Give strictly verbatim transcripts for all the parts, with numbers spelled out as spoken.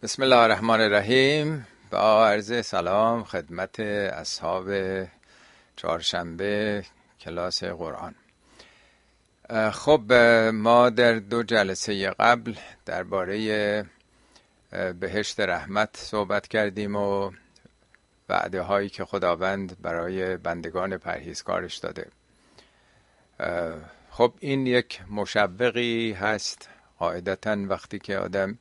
بسم الله الرحمن الرحیم. با عرض سلام خدمت اصحاب چهارشنبه کلاس قرآن. خب ما در دو جلسه قبل درباره بهشت رحمت صحبت کردیم و وعده هایی که خداوند برای بندگان پرهیزکارش داده. خب این یک مشوقی هست قاعدتاً وقتی که آدم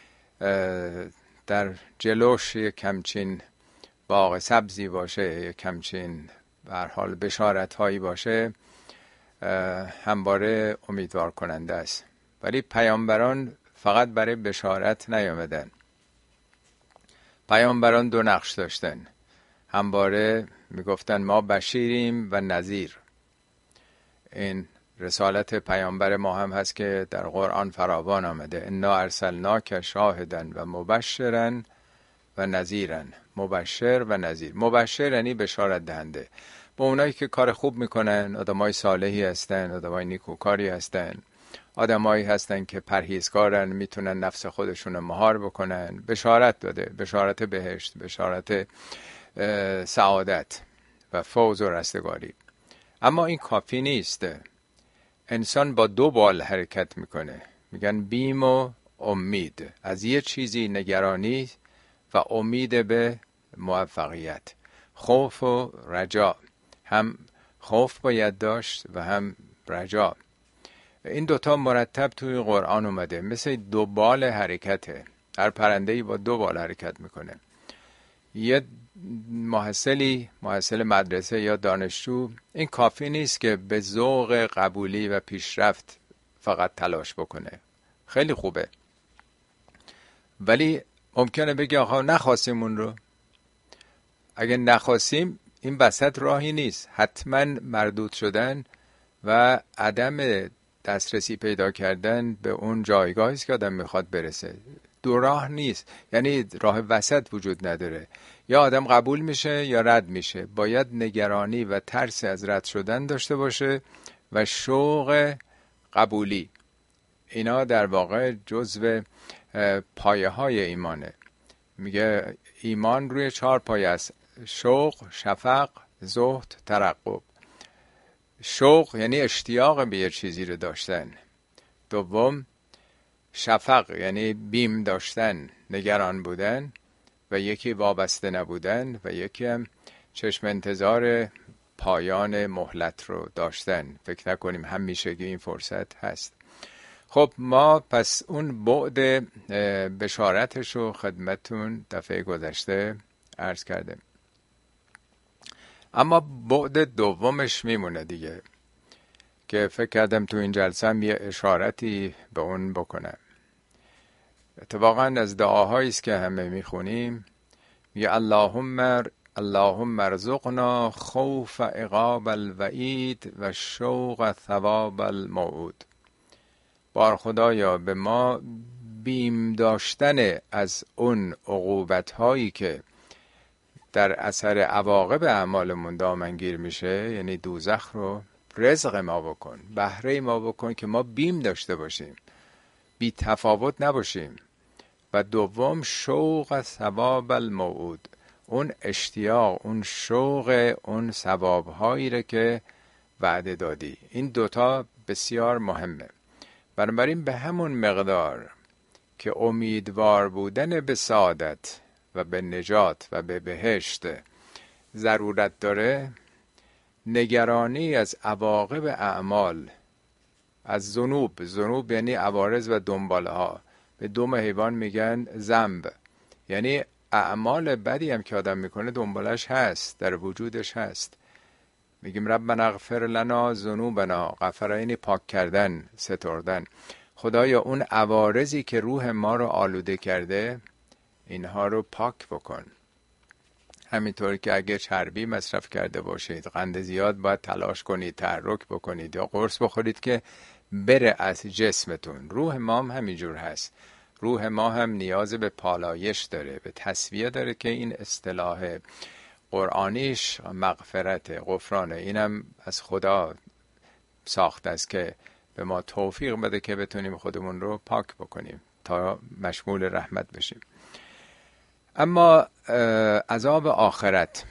در جلوش یک کمچین باغ سبزی باشه، یک کمچین به هر حال بشارت هایی باشه، همواره امیدوار کننده است. ولی پیامبران فقط برای بشارت نیامدن. پیامبران دو نقش داشتن، همواره میگفتن ما بشیریم و نذیر. این رسالت پیامبر ما هم هست که در قرآن فراوان آمده. انا ارسلناک شاهدا و مبشرا و نذیرا. مبشر و نذیر. مبشر یعنی بشارت دهنده با اونایی که کار خوب میکنن، آدمای صالحی هستن، آدمای نیکوکاری هستن، آدمایی هستن که پرهیزکارن، میتونن نفس خودشون رو مهار بکنن. بشارت بده، بشارت بهشت، بشارت سعادت و فوز و رستگاری. اما این کافی نیست. انسان با دو بال حرکت میکنه، میگن بیم و امید. از یه چیزی نگرانی و امید به موفقیت، خوف و رجا. هم خوف باید داشت و هم رجا. این دوتا مرتب توی قرآن اومده، مثل دو بال حرکته. هر پرنده‌ای با دو بال حرکت میکنه. یه محصلی، محصل مدرسه یا دانشجو، این کافی نیست که به ذوق قبولی و پیشرفت فقط تلاش بکنه. خیلی خوبه، ولی ممکنه بگه آقا نخواستیم اون رو. اگه نخواستیم این وسط راهی نیست. حتما مردود شدن و عدم دسترسی پیدا کردن به اون جایگاهی است که آدم میخواد برسه. دو راه نیست، یعنی راه وسط وجود نداره. یا آدم قبول میشه یا رد میشه. باید نگرانی و ترس از رد شدن داشته باشه و شوق قبولی. اینا در واقع جزو پایه های ایمانه. میگه ایمان روی چهار پایه است: شوق، شفق، زهد، ترقب. شوق یعنی اشتیاق به یه چیزی رو داشتن. دوم شفق یعنی بیم داشتن، نگران بودن. و یکی وابسته نبودن و یکی هم چشم انتظار پایان مهلت رو داشتن. فکر نکنیم همیشگی این فرصت هست. خب ما پس اون بعد بشارتش رو خدمتون دفعه گذشته عرض کردیم. اما بعد دومش میمونه دیگه، که فکر کردم تو این جلسه هم یه اشارتی به اون بکنم. اتفاقا از دعاهایی است که همه میخونیم، میگه اللهم اللهم ارزقنا خوف عقاب الوعید و شوق ثواب الموعود. بار خدایا به ما بیم داشتن از اون عقوبت هایی که در اثر عواقب اعمالمون دامنگیر میشه، یعنی دوزخ، رو رزق ما بکن، بهره ما بکن که ما بیم داشته باشیم، بی تفاوت نباشیم. و دوم شوق ثواب الموعود، اون اشتیاق، اون شوق اون ثوابهایی رو که وعده دادی. این دوتا بسیار مهمه. بنابراین به همون مقدار که امیدوار بودن به سعادت و به نجات و به بهشت ضرورت داره، نگرانی از عواقب اعمال، از ذنوب. ذنوب یعنی عوارض و دنباله ها. به دم حیوان میگن ذنب، یعنی اعمال بدی هم که آدم میکنه دنبالش هست، در وجودش هست. میگیم ربنا اغفر لنا ذنوبنا. غفر یعنی پاک کردن، ستردن. خدایا اون عوارضی که روح ما رو آلوده کرده، اینها رو پاک بکن. همینطور که اگه چربی مصرف کرده باشید، قند زیاد باید تلاش کنید، تحرک بکنید یا قرص بخورید که بره از جسمتون. روح ما هم همینجور هست. روح ما هم نیاز به پالایش داره، به تصفیه داره، که این اصطلاح قرآنیش مغفرت، غفرانه. اینم از خدا ساخته است که به ما توفیق بده که بتونیم خودمون رو پاک بکنیم. تا مشمول رحمت بشیم. اما عذاب آخرت،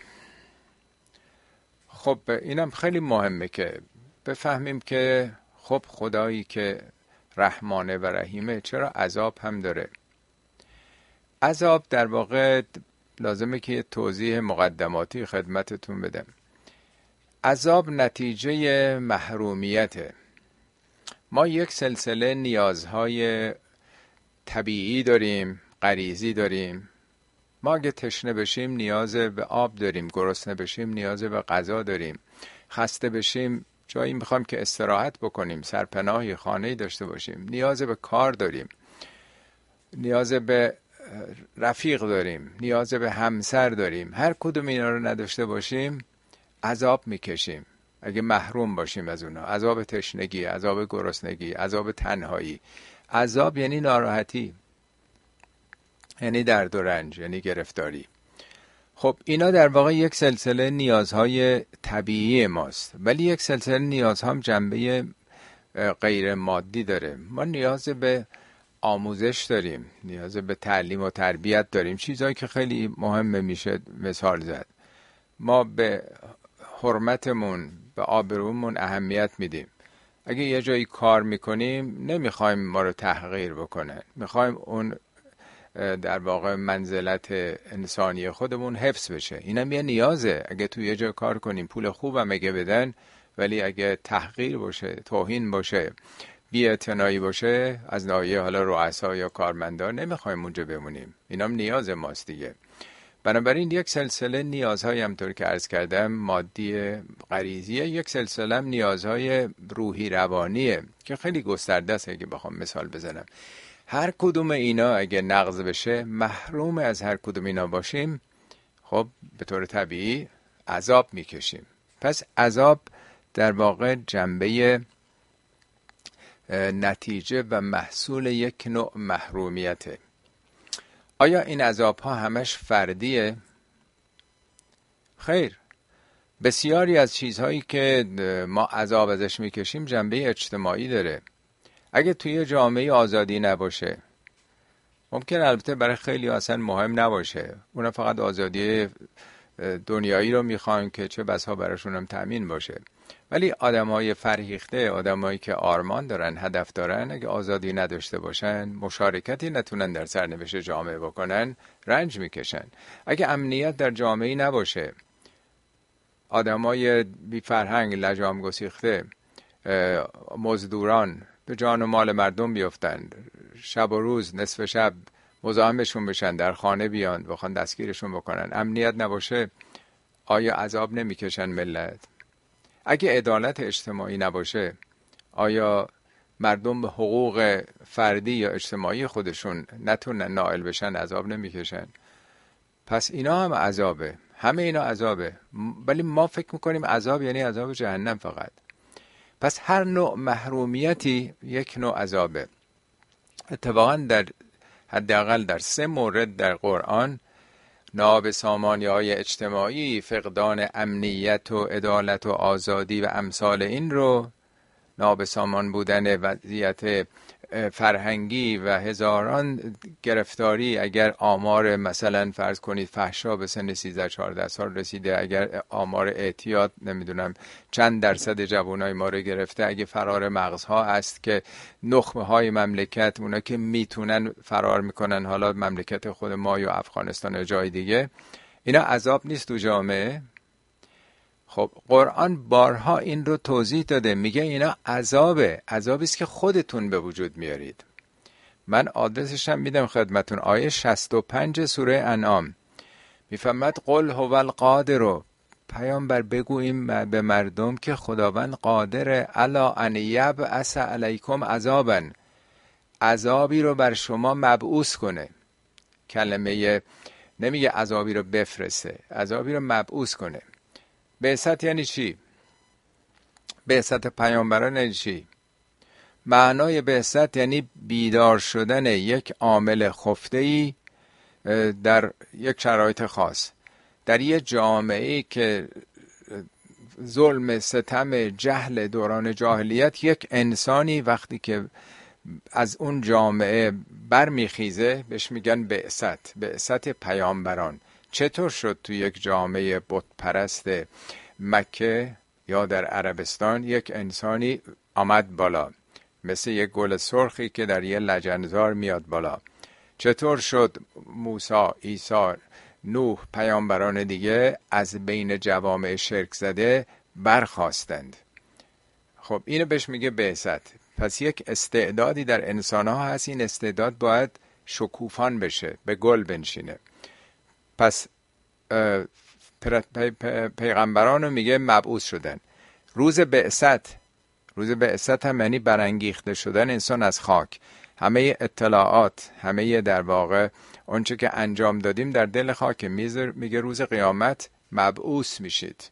خب اینم خیلی مهمه که بفهمیم که خب خدایی که رحمانه و رحیمه چرا عذاب هم داره. عذاب در واقع لازمه که یه توضیح مقدماتی خدمتتون بدم. عذاب نتیجه محرومیته. ما یک سلسله نیازهای طبیعی داریم، غریزی داریم. ما اگه تشنه بشیم نیاز به آب داریم، گرسنه بشیم نیاز به غذا داریم، خسته بشیم جایی میخوایم که استراحت بکنیم، سرپناهی خانه‌ای داشته باشیم، نیاز به کار داریم، نیاز به رفیق داریم، نیاز به همسر داریم. هر کدوم اینا رو نداشته باشیم عذاب میکشیم اگه محروم باشیم از اونا. عذاب تشنگی، عذاب گرسنگی، عذاب تنهایی. عذاب یعنی ناراحتی، یعنی درد و رنج، یعنی گرفتاری. خب اینا در واقع یک سلسله نیازهای طبیعی ماست، ولی یک سلسله نیازها هم جنبه غیر مادی داره. ما نیاز به آموزش داریم، نیاز به تعلیم و تربیت داریم، چیزهایی که خیلی مهمه میشه مثال زد. ما به حرمتمون، به آبرومون اهمیت میدیم. اگه یه جایی کار میکنیم نمیخوایم ما رو تحقیر بکنن، میخوایم اون در واقع منزلت انسانی خودمون حفظ بشه. اینم یه نیازه. اگه تو یه جا کار کنیم پول خوبم اگه بدن، ولی اگه تحقیر باشه، توهین باشه، بی‌اعتنایی باشه از ناحیه حالا رؤسا یا کارمندان، نمیخوایم اونجا بمونیم. اینم نیاز ماست دیگه. بنابراین یک سلسله نیازهای همطور که عرض کردم مادی غریزیه، یک سلسله هم نیازهای روحی روانیه که خیلی گسترده است. اگه بخوام مثال بزنم، هر کدوم اینا اگه نقض بشه، محروم از هر کدوم اینا باشیم، خب به طور طبیعی عذاب میکشیم. پس عذاب در واقع جنبه نتیجه و محصول یک نوع محرومیته. آیا این عذاب ها همش فردیه؟ خیر، بسیاری از چیزهایی که ما عذاب ازش میکشیم جنبه اجتماعی داره. اگه توی جامعه آزادی نباشه، ممکن البته برای خیلی اصلا مهم نباشه، اونا فقط آزادی دنیایی رو میخوان که چه بسا براشون هم تأمین باشه، ولی آدمای فرهیخته، آدمایی که آرمان دارن، هدف دارن، اگه آزادی نداشته باشن، مشارکتی نتونن در سرنوشت جامعه بکنن، رنج میکشن. اگه امنیت در جامعه نباشه، آدمای بی فرهنگ، لجام گسیخته، مزدوران به جان و مال مردم بیفتن، شب و روز نصف شب مزاحمشون بشن، در خانه بیان بخوان دستگیرشون بکنن، امنیت نباشه، آیا عذاب نمیکشن ملت؟ اگه عدالت اجتماعی نباشه، آیا مردم به حقوق فردی یا اجتماعی خودشون نتونن نائل بشن، عذاب نمیکشن؟ پس اینا هم عذابه، همه اینا عذابه، ولی ما فکر میکنیم عذاب یعنی عذاب جهنم فقط. پس هر نوع محرومیتی یک نوع عذابه. اتفاقا در حداقل در سه مورد در قرآن، نابسامانی‌های اجتماعی، فقدان امنیت و عدالت و آزادی و امثال این رو، نابسامان بودن وضعیت فرهنگی و هزاران گرفتاری، اگر آمار مثلا فرض کنید فحشا به سن سیزده چهارده سال رسیده، اگر آمار اعتیاد نمیدونم چند درصد جوانای ما رو گرفته، اگه فرار مغزها است که نخبه های مملکت، اونا که میتونن فرار میکنن، حالا مملکت خود ما یا افغانستان یا جای دیگه، اینا عذاب نیست تو جامعه؟ خب قرآن بارها این رو توضیح داده، میگه اینا عذابه، عذابی است که خودتون به وجود میارید. من آدرسش هم میدم خدمتون، آیه شصت و پنج سوره انعام میفهمد قل هو القادر، پیامبر بگوییم به مردم که خداوند قادر الا ان یبعث علیکم عذابا، عذابی رو بر شما مبعوث کنه. کلمه نمیگه عذابی رو بفرسته، عذابی رو مبعوث کنه. بعثت یعنی چی؟ بعثت پیامبران یعنی چی؟ معنای بعثت یعنی بیدار شدن یک عامل خفته‌ای در یک شرایط خاص، در یک جامعه‌ای که ظلم، ستم، جهل، دوران جاهلیت، یک انسانی وقتی که از اون جامعه برمیخیزه بهش میگن بعثت، بعثت پیامبران. چطور شد تو یک جامعه بت پرست مکه یا در عربستان یک انسانی آمد بالا مثل یک گل سرخی که در یه لجنزار میاد بالا؟ چطور شد موسی، عیسی، نوح، پیامبران دیگه از بین جوامع شرک زده برخاستند؟ خب اینو بهش میگه بعثت. پس یک استعدادی در انسان ها هست، این استعداد باید شکوفان بشه، به گل بنشینه. پس پی پی پیغمبران رو میگه مبعوث شدن. روز بعثت، روز بعثت هم یعنی برانگیخته شدن انسان از خاک. همه اطلاعات، همه در واقع اونچه که انجام دادیم در دل خاک. میگه روز قیامت مبعوث میشید.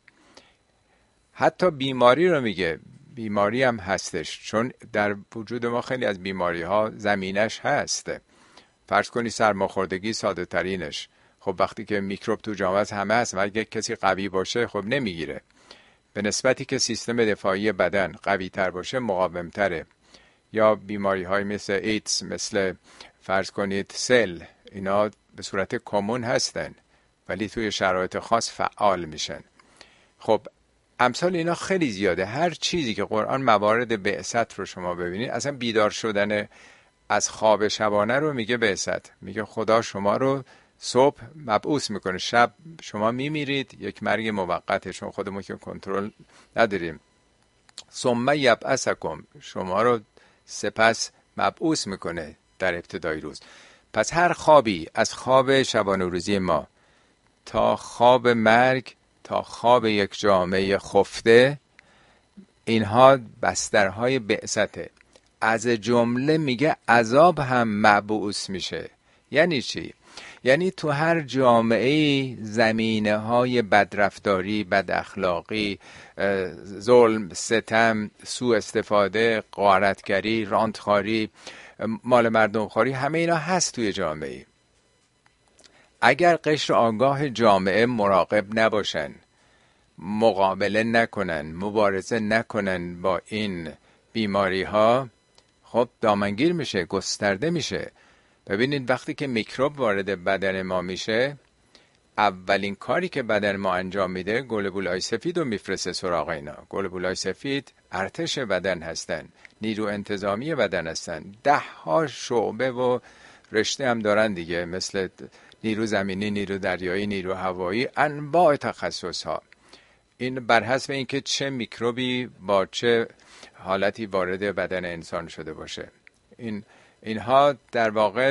حتی بیماری رو میگه، بیماری هم هستش، چون در وجود ما خیلی از بیماری ها زمینش هست. فرض کنی سرماخوردگی ساده ترینش. خب وقتی که میکروب تو جامعه همه هست و اگه کسی قوی باشه خب نمیگیره، به نسبتی که سیستم دفاعی بدن قوی تر باشه مقاوم تره. یا بیماری های مثل ایدز، مثل فرض کنید سل، اینا به صورت کمون هستن ولی توی شرایط خاص فعال میشن. خب امثال اینا خیلی زیاده. هر چیزی که قرآن موارد بعثت رو شما ببینید، اصلا بیدار شدن از خواب شبانه رو میگه بعثت. میگه خدا شما رو صبح مبعوث میکنه، شب شما میمیرید، یک مرگ موقته، چون خودمون که کنترل نداریم. ثم یبعثکم، شما رو سپس مبعوث میکنه در ابتدای روز. پس هر خوابی، از خواب شبانه روزی ما تا خواب مرگ، تا خواب یک جامعه خفته، اینها بسترهای بعثته. از جمله میگه عذاب هم مبعوث میشه. یعنی چی؟ یعنی تو هر جامعه زمینه های بدرفتاری، بد اخلاقی، ظلم، ستم، سوء استفاده، غارتگری، رانتخاری، مال مردم خوری، همه اینا هست توی جامعه. اگر قشر آگاه جامعه مراقب نباشن، مقابله نکنن، مبارزه نکنن با این بیماری ها، خب دامنگیر میشه، گسترده میشه. ببینید وقتی که میکروب وارد بدن ما میشه، اولین کاری که بدن ما انجام میده گلبولای سفید رو میفرسته سراغ اینا. گلبولای سفید ارتش بدن هستن، نیرو انتظامی بدن هستن. ده ها شعبه و رشته هم دارن دیگه، مثل نیرو زمینی، نیرو دریایی، نیرو هوایی، انواع تخصص ها. این بر حسب اینکه چه میکروبی با چه حالتی وارد بدن انسان شده باشه. این اینها در واقع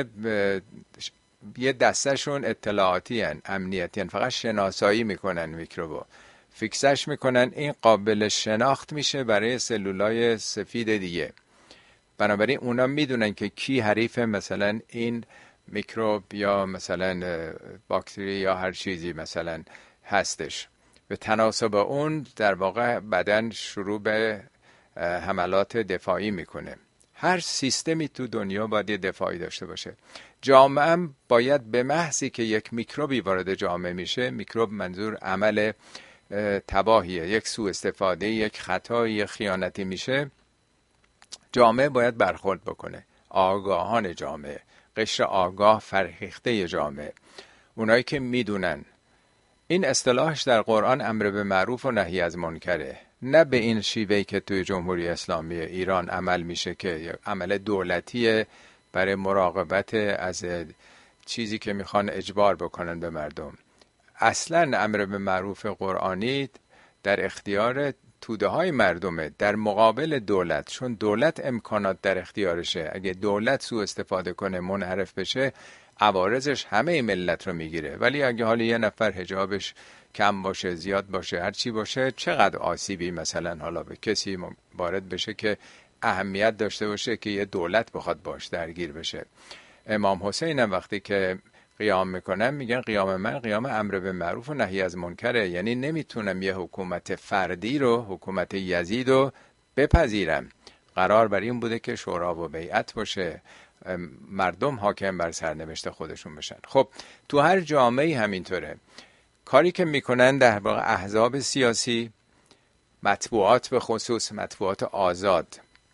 یه دستشون اطلاعاتی هن، امنیتی هن، فقط شناسایی میکنن میکروبو، فیکسش میکنن، این قابل شناخت میشه برای سلولای سفید دیگه. بنابراین اونا میدونن که کی حریف مثلا این میکروب یا مثلا باکتری یا هر چیزی مثلا هستش. به تناسب اون در واقع بدن شروع به حملات دفاعی میکنه. هر سیستمی تو دنیا باید یه دفاعی داشته باشه. جامعه هم باید به محضی که یک میکروبی وارد جامعه میشه، میکروب منظور عمل تباهیه، یک سوء استفاده، یک خطا، یک خیانتی میشه، جامعه باید برخورد بکنه. آگاهان جامعه، قشر آگاه فرهیخته جامعه، اونایی که میدونن. این اصطلاحش در قرآن امر به معروف و نهی از منکره، نه به این شیوهی که توی جمهوری اسلامی ایران عمل میشه که عمل دولتیه برای مراقبت از چیزی که میخوان اجبار بکنن به مردم. اصلا امر به معروف قرآنی در اختیار توده های مردمه در مقابل دولت، چون دولت امکانات در اختیارشه. اگه دولت سوء استفاده کنه، منحرف بشه، عوارضش همه ملت رو میگیره. ولی اگه حالا یه نفر حجابش کم باشه، زیاد باشه، هر چی باشه، چقدر آسیبی مثلا حالا به کسی وارد بشه که اهمیت داشته باشه که یه دولت بخواد باش درگیر بشه. امام حسین هم وقتی که قیام میکنن میگن قیام من قیام امر به معروف و نهی از منکره. یعنی نمیتونم یه حکومت فردی رو، حکومت یزید رو بپذیرم. قرار بر این بوده که شورا و بیعت باشه، مردم حاکم بر سرنوشت خودشون بشن. خب تو هر جامعه همینطوره. کاری که میکنن در واقع احزاب سیاسی، مطبوعات به خصوص مطبوعات آزاد،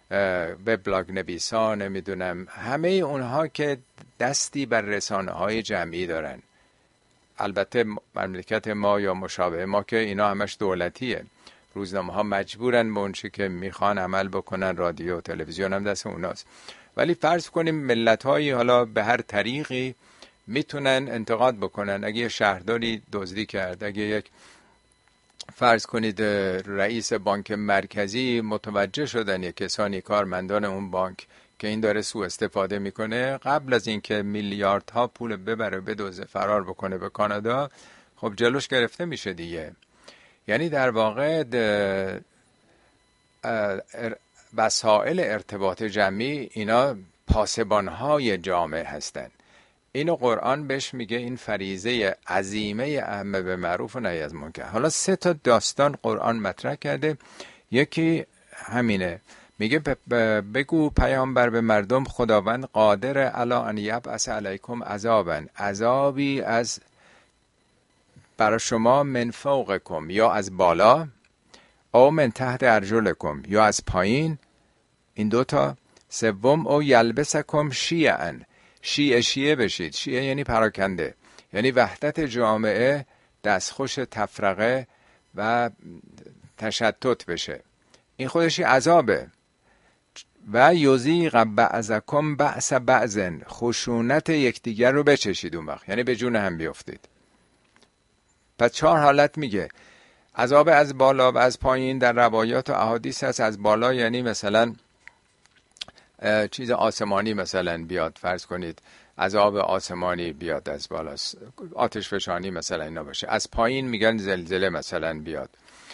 وبلاگ نویسا، نمیدونم همه اونها که دستی بر رسانه های جمعی دارن. البته مملکت ما یا مشابه ما که اینا همش دولتیه، روزنامه ها مجبورن به اونچه که میخوان عمل بکنن، رادیو و تلویزیون هم دست اوناست. ولی فرض کنیم ملت هایی حالا به هر طریقی میتونن انتقاد بکنن. اگه یه شهرداری دزدی کرد، اگه یک فرض کنید رئیس بانک مرکزی متوجه شدن یک کسانی کارمندان اون بانک که این داره سوء استفاده میکنه، قبل از اینکه میلیاردها پول ببره بدزده فرار بکنه به کانادا، خب جلوش گرفته میشه دیگه. یعنی در واقع وسایل ارتباط جمعی اینا پاسبانهای جامعه هستن. اینو قرآن بهش میگه این فریضه عظیمه امر به معروف و نهی از منکر. حالا سه تا داستان قرآن مطرح کرده. یکی همینه، میگه بگو پیامبر به مردم خداوند قادر علی ان یبعث علیکم عذابا، عذابی از برای شما من فوقکم یا از بالا، او من تحت ارجلکم یا از پایین. این دوتا. سوم او یلبسکم شیعا، شیعه شیعه بشید. شیعه یعنی پراکنده، یعنی وحدت جامعه دستخوش تفرقه و تشتت بشه. این خودشی عذابه. و یذیق بعضکم بأس بعض، خشونت یکدیگر رو بچشید اون وقت، یعنی به جون هم بیافتید. پس چهار حالت میگه. عذاب از بالا و از پایین در روایات و احادیث هست. از بالا یعنی مثلا چیز آسمانی مثلا بیاد، فرض کنید عذاب آسمانی بیاد از بالا، آتش فشانی مثلا اینا باشه. از پایین میگن زلزله مثلا بیاد.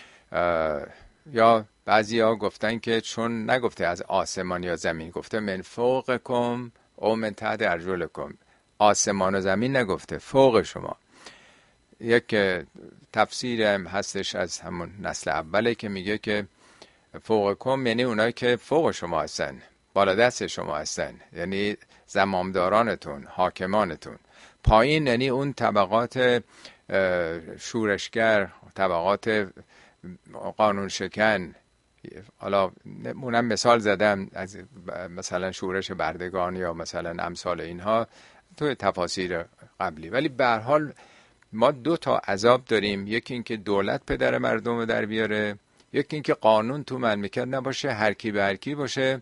یا بعضی ها گفتن که چون نگفته از آسمان یا زمین، گفته من فوقکم او من تحت ارجلکم، آسمان و زمین نگفته، فوق شما. یک تفسیر هم هستش از همون نسل اوله که میگه که فوقکم یعنی اونایی که فوق شما هستن، بالا دست شما هستن، یعنی زمامدارانتون، حاکمانتون. پایین یعنی اون طبقات شورشگر، طبقات قانون شکن. حالا اونم مثال زدم از مثلا شورش بردگان یا مثلا امثال اینها توی تفاسیر قبلی. ولی به هر حال ما دو تا عذاب داریم. یکی این که دولت پدر مردم رو در بیاره، یکی این که قانون تو مملکت نباشه، هر کی به هر کی باشه،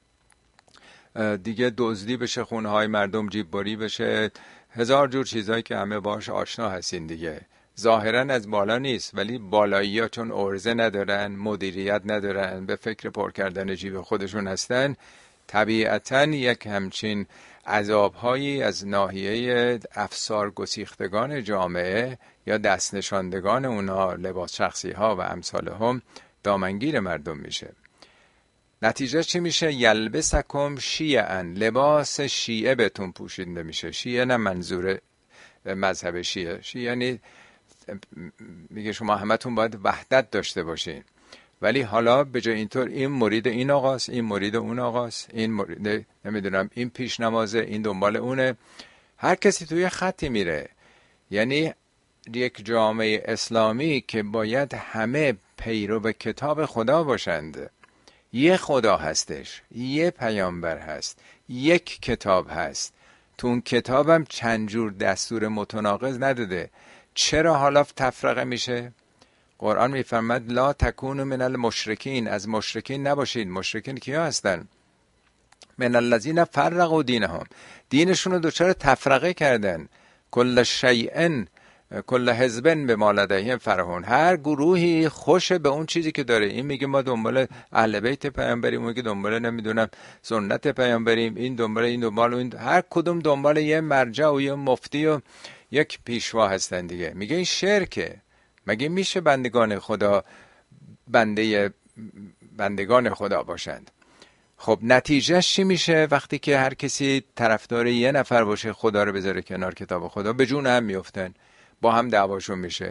دیگه دزدی بشه، خونه های مردم جیببری بشه، هزار جور چیزایی که همه باهاش آشنا هستین دیگه. ظاهرا از بالا نیست، ولی بالایی ها چون عرضه ندارن، مدیریت ندارن، به فکر پر کردن جیب خودشون هستن، طبیعتا یک همچین عذابهایی از ناحیه افسار گسیختگان جامعه یا دست نشاندگان اونا، لباس شخصی ها و امثال هم، دامنگیر مردم میشه. نتیجه چی میشه؟ یلبسکم شیعا، لباس شیعه بهتون پوشیده میشه. شیعه نه منظور مذهب شیعه، شیعه یعنی میگه شما همتون باید وحدت داشته باشین. ولی حالا به جای اینطور این مرید این آقاست، این مرید اون آقاست، این مرید نمیدونم این پیش نمازه، این دنبال اونه، هر کسی توی خطی میره. یعنی یک جامعه اسلامی که باید همه پیرو به کتاب خدا باشند، یه خدا هستش، یه پیامبر هست، یک کتاب هست، تو اون کتابم چند جور دستور متناقض نداده. چرا حالا تفرقه میشه؟ قرآن میفرماد لا تکونوا من المشرکین، از مشرکین نباشید. مشرکین کیا هستن؟ من الذین فرقوا دینهم، دینشون رو دچار تفرقه کردن. کل شیء کل حزب بما لدیهم فرحون، هر گروهی خوشه به اون چیزی که داره. این میگه ما دنبال اهل بیت پیامبریم، اون میگه دنبال نمیدونم سنت پیامبریم، این دنبال این دنبال این، هر کدوم دنبال یه مرجع و یه مفتی و یک پیشوا هستن دیگه. میگه این شرکه. مگه میشه بندگان خدا بنده بندگان خدا باشند؟ خب نتیجهش چی میشه وقتی که هر کسی طرفدار یه نفر باشه، خدا رو بذاره کنار کتاب خدا؟ به جون هم میفتن، با هم دعواشون میشه.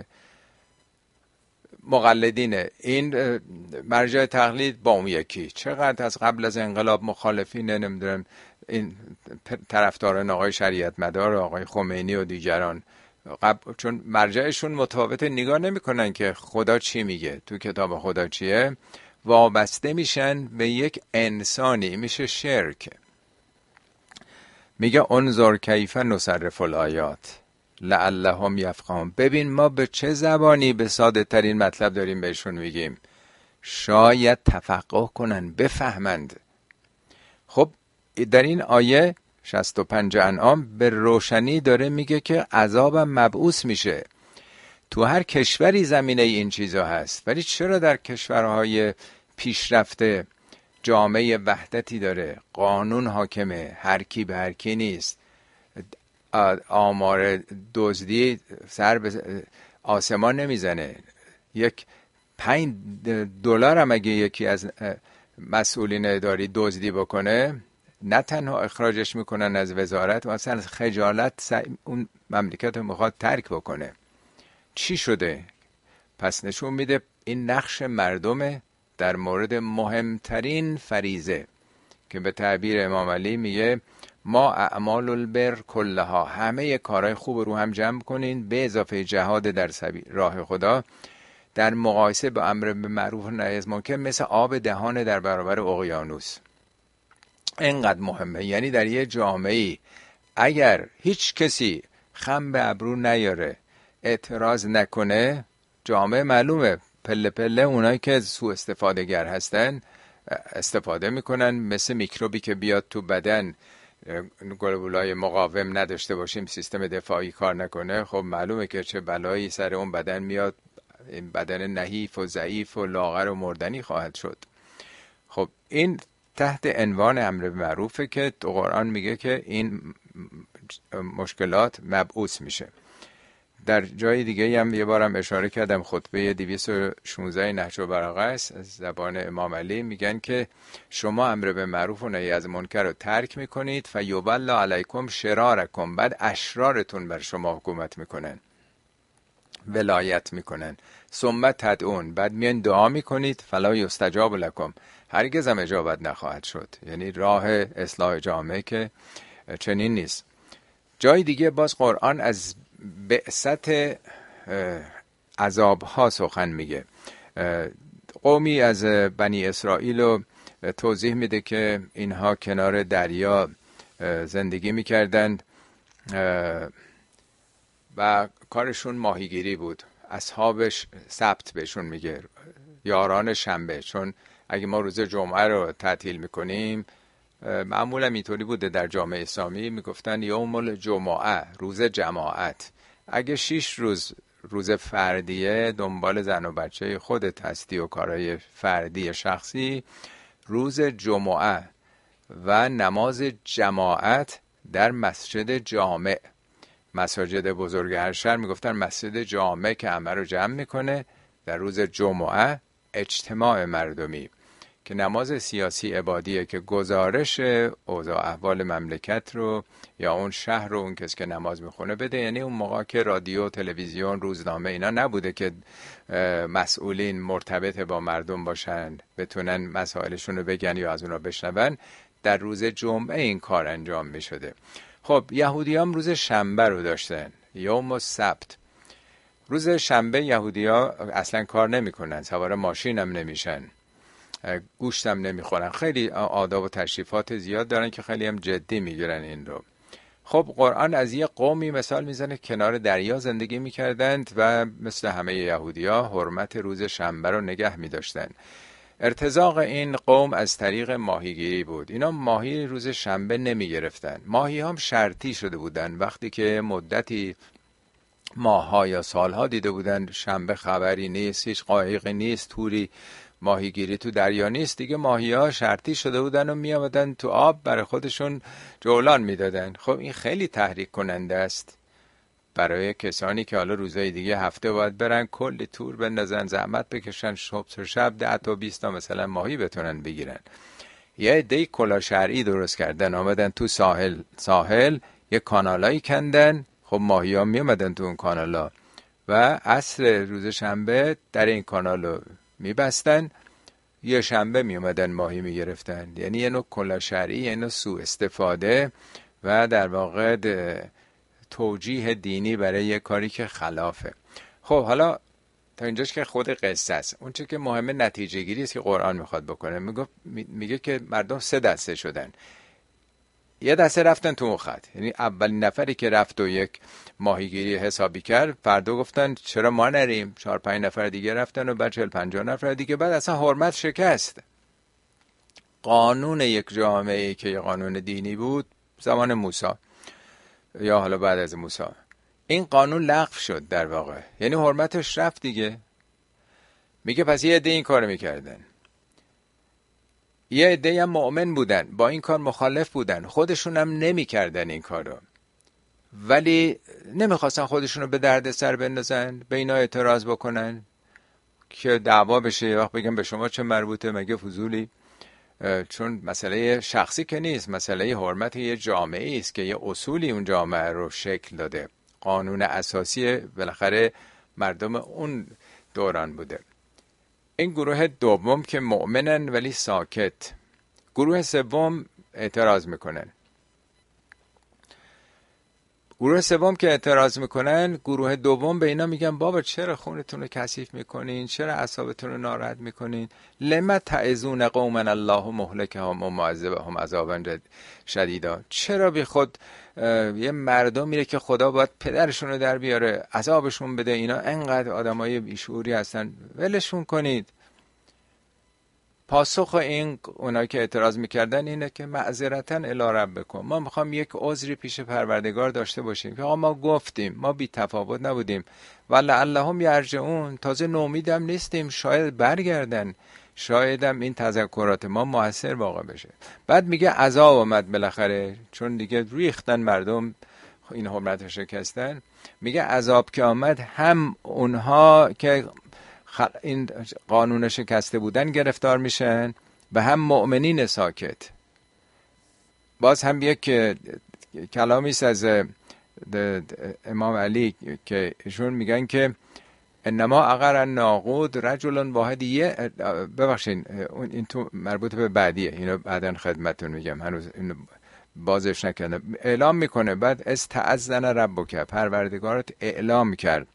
مقلدینه، این مرجع تقلید با اون یکی. چقدر از قبل از انقلاب مخالفین نمیدونم این طرفداران آقای شریعت مدار، آقای خمینی و دیگران، قبل چون مرجعشون متفاوت نگاه نمیکنن که خدا چی میگه، تو کتاب خدا چیه، وابسته میشن به یک انسانی، میشه شرک. میگه انظر کیف نصرف الآیات لعلهم یفقهون. ببین ما به چه زبانی به ساده ترین مطلب داریم بهشون میگیم، شاید تفقه کنن، بفهمند. خب در این آیه شصت و پنج انعام به روشنی داره میگه که عذابم مبعوث میشه. تو هر کشوری زمینه این چیزا هست، ولی چرا در کشورهای پیشرفته جامعه وحدتی داره، قانون حاکمه، هر کی به هر کی نیست، آمار دزدی سر به آسمان نمیزنه، یک پنج دلار هم اگه یکی از مسئولین اداری دزدی بکنه نه تنها اخراجش میکنن از وزارت و اصلا خجالت اون مملکت رو میخواد ترک بکنه. چی شده؟ پس نشون میده این نقش مردمه در مورد مهمترین فریضه که به تعبیر امام علی میگه ما اعمال البر کلها، همه کارهای خوب رو هم جمع کنین به اضافه جهاد در سبیل راه خدا در مقایسه با امر به معروف و نهی از منکر مثل آب دهان در برابر اقیانوس. اینقدر مهمه. یعنی در یه جامعه اگر هیچ کسی خم به ابرو نیاره، اعتراض نکنه، جامعه معلومه پله پله اونایی که سوء استفاده گر هستن استفاده میکنن، مثل میکروبی که بیاد تو بدن گلبولای مقاوم نداشته باشیم، سیستم دفاعی کار نکنه، خب معلومه که چه بلایی سر اون بدن میاد، این بدن نحیف و ضعیف و لاغر و مردنی خواهد شد. خب این تحت عنوان امر به معروفه که تو قرآن میگه که این مشکلات مبعوث میشه. در جای دیگه هم یه بارم اشاره کردم، خطبه دویست و شانزده نهج البلاغه است از زبان امام علی، میگن که شما امر به معروف و نهی از منکر رو ترک میکنید فیبل علیکم شرارکم، بعد اشرارتون بر شما حکومت میکنن، ولایت میکنن، ثم تدعون، بعد میان دعا میکنید فلا یستجاب لکم، هرگز هم اجابت نخواهد شد. یعنی راه اصلاح جامعه که چنین نیست. جای دیگه باز قرآن از بعثت عذابها سخن میگه. قومی از بنی اسرائیل رو توضیح میده که اینها کنار دریا زندگی میکردند و کارشون ماهیگیری بود. اصحابش سبت بهشون میگه، یاران شنبه، چون اگه ما روز جمعه رو تعطیل میکنیم، معمولا اینطوری بوده در جامعه اسلامی، میگفتن یوم الجمعه، روز جماعت. اگه شش روز روز فردیه، دنبال زن و بچه خودت هستی و کارهای فردی شخصی، روز جمعه و نماز جماعت در مسجد جامع، مساجد بزرگ هر شهر میگفتن مسجد جامع که همه رو جمع میکنه، در روز جمعه اجتماع مردمی که نماز سیاسی عبادیه که گزارش اوضاع احوال مملکت رو یا اون شهر رو اون کسی که نماز میخونه بده. یعنی اون موقع که رادیو، تلویزیون، روزنامه اینا نبوده که مسئولین مرتبط با مردم باشن بتونن مسائلشون رو بگن یا از اونا بشنون، در روز جمعه این کار انجام میشده. خب یهودی هم روز شنبه رو داشتن، یوم السبت. روز شنبه یهودی ها اصلا کار نمی کنن، سوار ماشین هم نمیشن، گوشت هم نمیخورن، خیلی آداب و تشریفات زیاد دارن که خیلی هم جدی میگیرن این رو. خب قرآن از یه قومی مثال میزنه کنار دریا زندگی میکردند و مثل همه یهودی ها حرمت روز شنبه رو نگه میداشتن. ارتزاق این قوم از طریق ماهیگیری بود. اینا ماهی روز شنبه نمی گرفتن. ماهی هم شرطی شده بودن، وقتی که مدتی ماه‌ها یا سالها دیده بودن شنبه خبری نیست، هیچ قایقی نیست، توری ماهیگیری تو دریا نیست، دیگه ماهی‌ها شرطی شده بودن و می آمدن تو آب برای خودشون جولان میدادن. خب این خیلی تحریک کننده است برای کسانی که حالا روزای دیگه هفته باید برن کلی تور بندازن، زحمت بکشن، صبح تا شب ده تا بیست تا مثلا ماهی بتونن بگیرن. یه عده کلا شرعی درست کردن، آمدن تو ساحل ساحل یه کانالایی کندن، خب ماهی ها می آمدن تو اون کانالا و عصر روز شنبه در این کانالو می بستن، یه شنبه می آمدن ماهی می گرفتن. یعنی یه نوع کلا شرعی، یه نوع سوء استفاده و در واقع توجیه دینی برای یه کاری که خلافه. خب حالا تا اینجاش که خود قصه است. اون چه که مهمه نتیجه گیری است که قرآن میخواد بکنه. میگه میگه که مردم سه دسته شدن. یه دسته رفتن تو اون خط، یعنی اولین نفری که رفت و یک ماهیگیری حسابی کرد، فردا گفتن چرا ما نریم؟ چهار پنج نفر دیگه رفتن و بعد چهل پنجاه نفر دیگه. بعد اصلا حرمت شکست. قانون یک جامعه که یه قانون دینی بود زمان موسی یا حالا بعد از موسی، این قانون لغو شد در واقع، یعنی حرمتش رفت دیگه. میگه پس یه عده این کارو میکردن، یه عده هم مؤمن بودن، با این کار مخالف بودن، خودشون هم نمیکردن این کارو، ولی نمیخواستن خودشونو به درد سر بندازن، به اینا اعتراض بکنن که دعوا بشه، یه وقت بگم به شما چه مربوطه، مگه فضولی. چون مسئله شخصی که نیست، مسئله حرمت یه جامعه است که یه اصولی اون جامعه رو شکل داده، قانون اساسی بالاخره مردم اون دوران بوده. این گروه دوم که مؤمنن ولی ساکت. گروه سوم اعتراض میکنن. گروه سوم که اعتراض میکنن، گروه دوم به اینا میگن بابا چرا خونتون رو کثیف میکنین؟ چرا اعصابتون رو ناراحت میکنین؟ لما تعظون قوما الله مهلکهم و معذبهم عذابا شدیدا. چرا بی خود یه مردم میره که خدا باید پدرشون رو در بیاره عذابشون بده، اینا انقدر آدمای بیشعوری هستن، ولشون کنید. پاسخ این اونایی که اعتراض میکردن اینه که معذرتاً الی ربکم، ما میخوام یک عذری پیش پروردگار داشته باشیم که آقا ما گفتیم، ما بی تفاوت نبودیم، ولعلهم یرجعون، تازه نومیدم نیستیم، شاید برگردن، شایدم این تذکرات ما موثر واقع بشه. بعد میگه عذاب آمد بالاخره، چون دیگه ریختن مردم این حرمت شکستن. میگه عذاب که آمد، هم اونها که این قانون شکسته بودن گرفتار میشن و هم مؤمنین ساکت. باز هم یک کلامی است از امام علی که ایشون میگن که انما اگر ناقود رجل واحد، یه ببخشین این تو مربوط به بعدیه، اینو بعداً خدمتتون میگم، هنوز اینو بازش نکردم. اعلام میکنه بعد استعذن ربک، پروردگارت اعلام کرد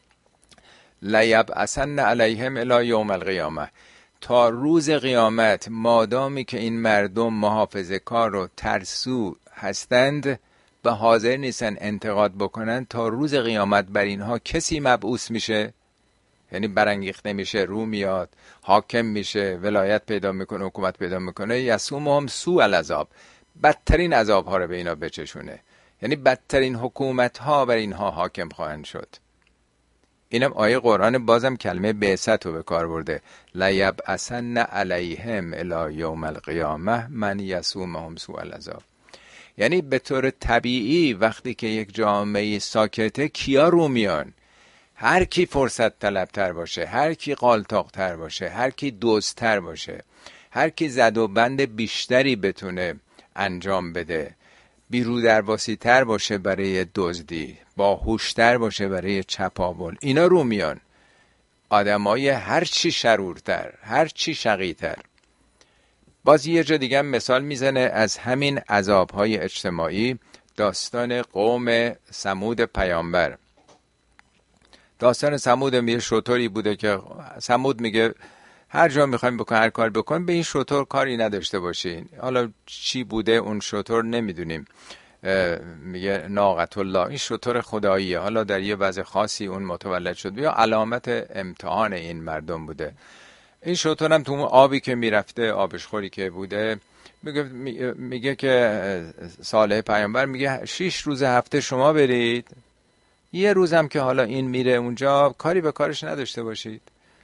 لیبعثن علیهم الی یوم القیامه، تا روز قیامت مادامی که این مردم محافظه کار و ترسو هستند و حاضر نیستن انتقاد بکنن، تا روز قیامت بر اینها کسی مبعوث میشه، یعنی برانگیخته میشه، رو میاد، حاکم میشه، ولایت پیدا میکنه، حکومت پیدا میکنه، یسومهم سوء العذاب، بدترین عذاب ها رو به اینا بچشونه، یعنی بدترین حکومت ها بر اینها حاکم خواهند شد. اینم آیه قرآن بازم کلمه بعثت رو به کار برده، لیبعثن علیهم الی یوم القیامه من یسومهم سوء العذاب. یعنی به طور طبیعی وقتی که یک جامعه ساکته، کیا رو میان؟ هر کی فرصت طلبتر باشه، هر کی قالتاقتر باشه، هر کی دزدتر باشه، هر کی زد و بند بیشتری بتونه انجام بده، بیرودرواسی تر باشه برای دزدی، باهوشتر باشه برای چپاول، اینا رو میان. آدمای هر چی شرورتر، هر چی شقیتر. باز یه جا دیگه مثال میزنه از همین عذابهای اجتماعی، داستان قوم ثمود پیامبر. داستان ثمود میگه شطوری بوده که ثمود میگه هر جا میخوایم بکن، هر کار بکن، به این شطور کاری نداشته باشین. حالا چی بوده اون شطور نمیدونیم. میگه ناقت الله، این شطور خداییه، حالا در یه وضع خاصی اون متولد شد یا علامت امتحان این مردم بوده. این شطور هم تو اون آبی که میرفته، آبش خوری که بوده، میگه, میگه که صالح پیامبر میگه شش روز هفته شما برید، یه روزم که حالا این میره اونجا کاری به کارش نداشته باشید.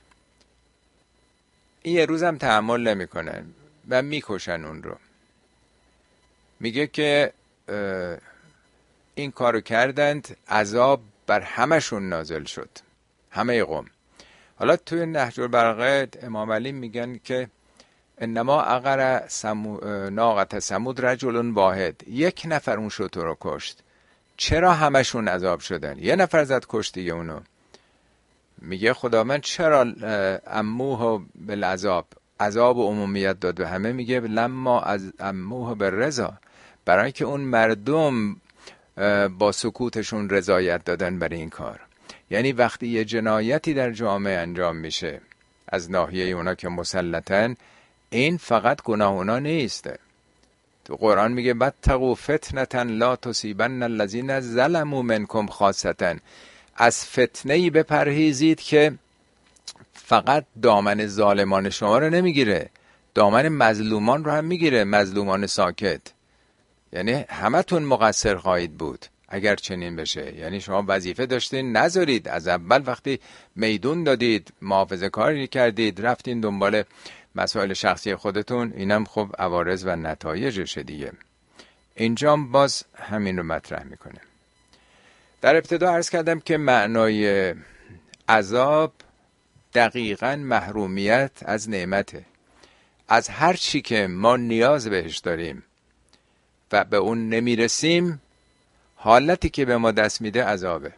این یه روزم تحمل نمیکنن و میکشن اون رو. میگه که این کارو کردند، عذاب بر همشون نازل شد، همه قوم. حالا توی نهج البلاغه امام علی میگن که انما اگر سمو... ناقت ثمود رجل واحد، یک نفر اون شتر رو کشت، چرا همشون عذاب شدن؟ یه نفر زد کشت دیگه اونو. میگه خداوند چرا اموه بالعذاب، عذاب و عمومیت داد به همه؟ میگه لما از اموه بالرضا، برای که اون مردم با سکوتشون رضایت دادن برای این کار. یعنی وقتی یه جنایتی در جامعه انجام میشه از ناحیه اونا که مسلطن، این فقط گناه اونا نیست. تو قرآن میگه بتقوا فتنة لا تصیبن الذین ظلموا منکم خاصة، از فتنه‌ای بپرهیزید که فقط دامن ظالمان شما رو نمیگیره، دامن مظلومان رو هم میگیره، مظلومان ساکت. یعنی همتون مقصر خواهید بود اگر چنین بشه. یعنی شما وظیفه داشتین نذارید، از اول وقتی میدون دادید، محافظه کاری کردید، رفتین دنبال مسائل شخصی خودتون، اینم خب عوارض و نتایجشه دیگه. اینجا باز همین رو مطرح میکنه. در ابتدا عرض کردم که معنای عذاب دقیقاً محرومیت از نعمته، از هر چی که ما نیاز بهش داریم و به اون نمیرسیم، حالتی که به ما دست میده عذابه.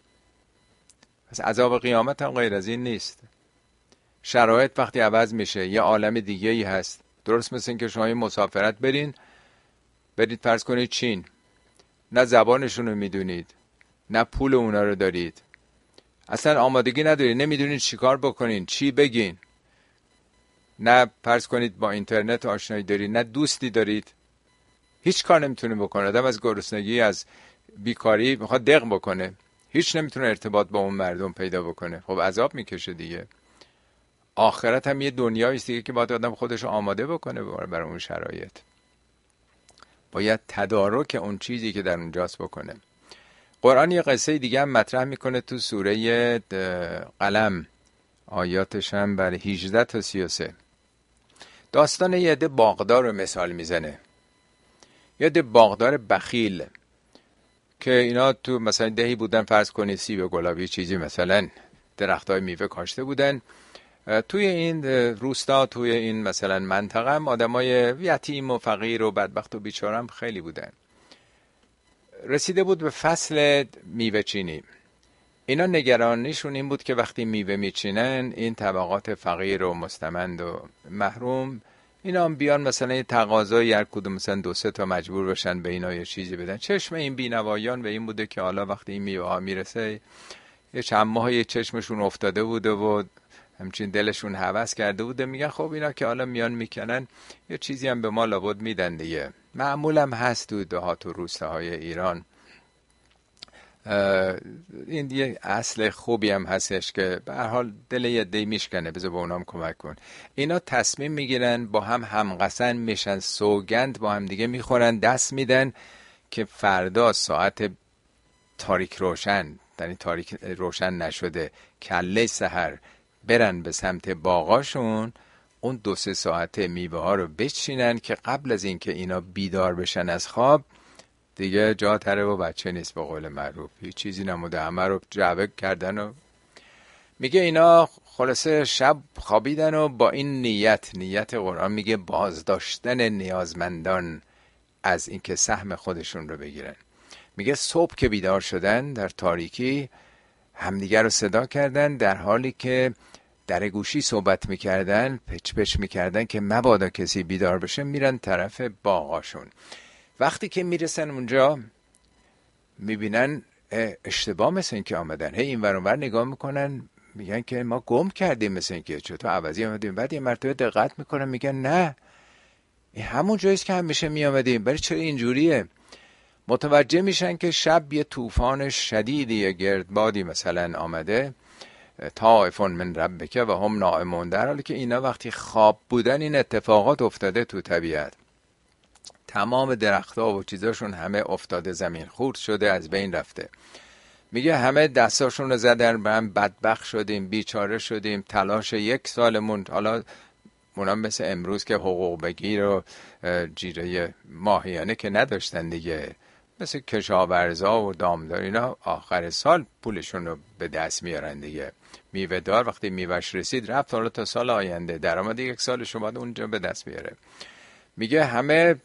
پس عذاب قیامت هم غیر از این نیست. شرایط وقتی عوض میشه یه عالم دیگه ای هست، درست مثل این که شما مسافرت برین برید فرض کنید چین، نه زبانشون رو میدونید، نه پول اونا رو دارید، اصلا آمادگی ندارید، نمیدونید چی کار بکنین، چی بگین، نه فرض کنید با اینترنت آشنایی دارید، نه دوستی دارید، هیچ کار نمیتونه بکنه. آدم از گرسنگی، از بیکاری میخواد دق بکنه، هیچ نمیتونه ارتباط با اون مردم پیدا بکنه، خب عذاب میکشه دیگه. آخرت هم یه دنیایی است دیگه که باید آدم خودش آماده بکنه برای اون شرایط، باید تدارک اون چیزی که در اونجاست بکنه. قرآن یه قصه دیگه هم مطرح میکنه تو سوره قلم، آیاتش هم بر هجده تا سی و سه. داستان یه عده باغدار رو مثال میزنه. یه عده باغدار بخیل که اینا تو مثلا دهی بودن، فرض کنید سیب گلابی چیزی مثلا درختای میوه کاشته بودن. توی این روستا، توی این مثلا منطقه هم آدمای یتیم و فقیر و بدبخت و بیچاره هم خیلی بودن. رسیده بود به فصل میوه چینی. اینا نگرانیشون این بود که وقتی میوه میچینن، این طبقات فقیر و مستمند و محروم، اینا هم بیان مثلا یه تقاضای هر کدوم مثلا دو سه تا مجبور بشن به اینا یه چیزی بدن. چشم این بینوایان به این بوده که حالا وقتی این میوه ها میرسه، یه چند ماه یه چشمشون افتاده بوده و همچین دلشون هوس کرده بوده، میگن خب اینا که حالا میان میکنن یه چیزی هم به ما لابد میدن دیگه. معمول هم هست تو دهات و روستاهای ایران. این یه اصل خوبی هم هستش که به هر حال دل یه دی میشکنه، بذار به اونام کمک کن. اینا تصمیم میگیرن، با هم همقسم میشن، سوگند با هم دیگه میخورن، دست میدن که فردا ساعت تاریک روشن، یعنی تاریک روشن نشده، کله سحر برن به سمت باغاشون، اون دو سه ساعته میوه ها رو بچینن که قبل از اینکه اینا بیدار بشن از خواب، دیگه جا تره و بچه نیست، به قول معروف هیچ چیزی نموده، همه رو جعبه کردن. و میگه اینا خلاصه شب خوابیدن و با این نیت، نیت قرآن میگه بازداشتن نیازمندان از اینکه سهم خودشون رو بگیرن. میگه صبح که بیدار شدن در تاریکی، همدیگر رو صدا کردن، در حالی که در گوشی صحبت میکردن، پچ پچ میکردن که مبادا کسی بیدار بشه، میرن طرف باغاشون. وقتی که میرسن اونجا میبینن اشتباه مثل این که آمدن، هی این ور اون ور نگاه میکنن، میگن که ما گم کردیم مثل این که چطور عوضی آمدیم. بعد یه مرتبه دقت میکنن، میگن نه این همون جاییست که همیشه میامدیم، برای چرا اینجوریه؟ متوجه میشن که شب یه طوفان شدیدی، یه گردبادی مثلا آمده، طائفون من ربک و هم نائمون، در حالی که اینا وقتی خواب بودن این اتفاقات افتاده تو طبیعت. تمام درختها و چیزاشون همه افتاده، زمین خورد شده، از بین رفته. میگه همه دستاشون رو زدن به هم، بدبخت شدیم، بیچاره شدیم، تلاش یک سالمون، حالا اونم مثل امروز که حقوق بگیر و جیره ماهیانه که نداشتن دیگه، مثل کشاورزا و دامدار اینا آخر سال پولشون رو به دست میارن دیگه. میوه دار وقتی میوهش رسید رفت، حالا تا سال آینده درآمد یک سالش رو باید اونجا به دست بیاره. میگه همه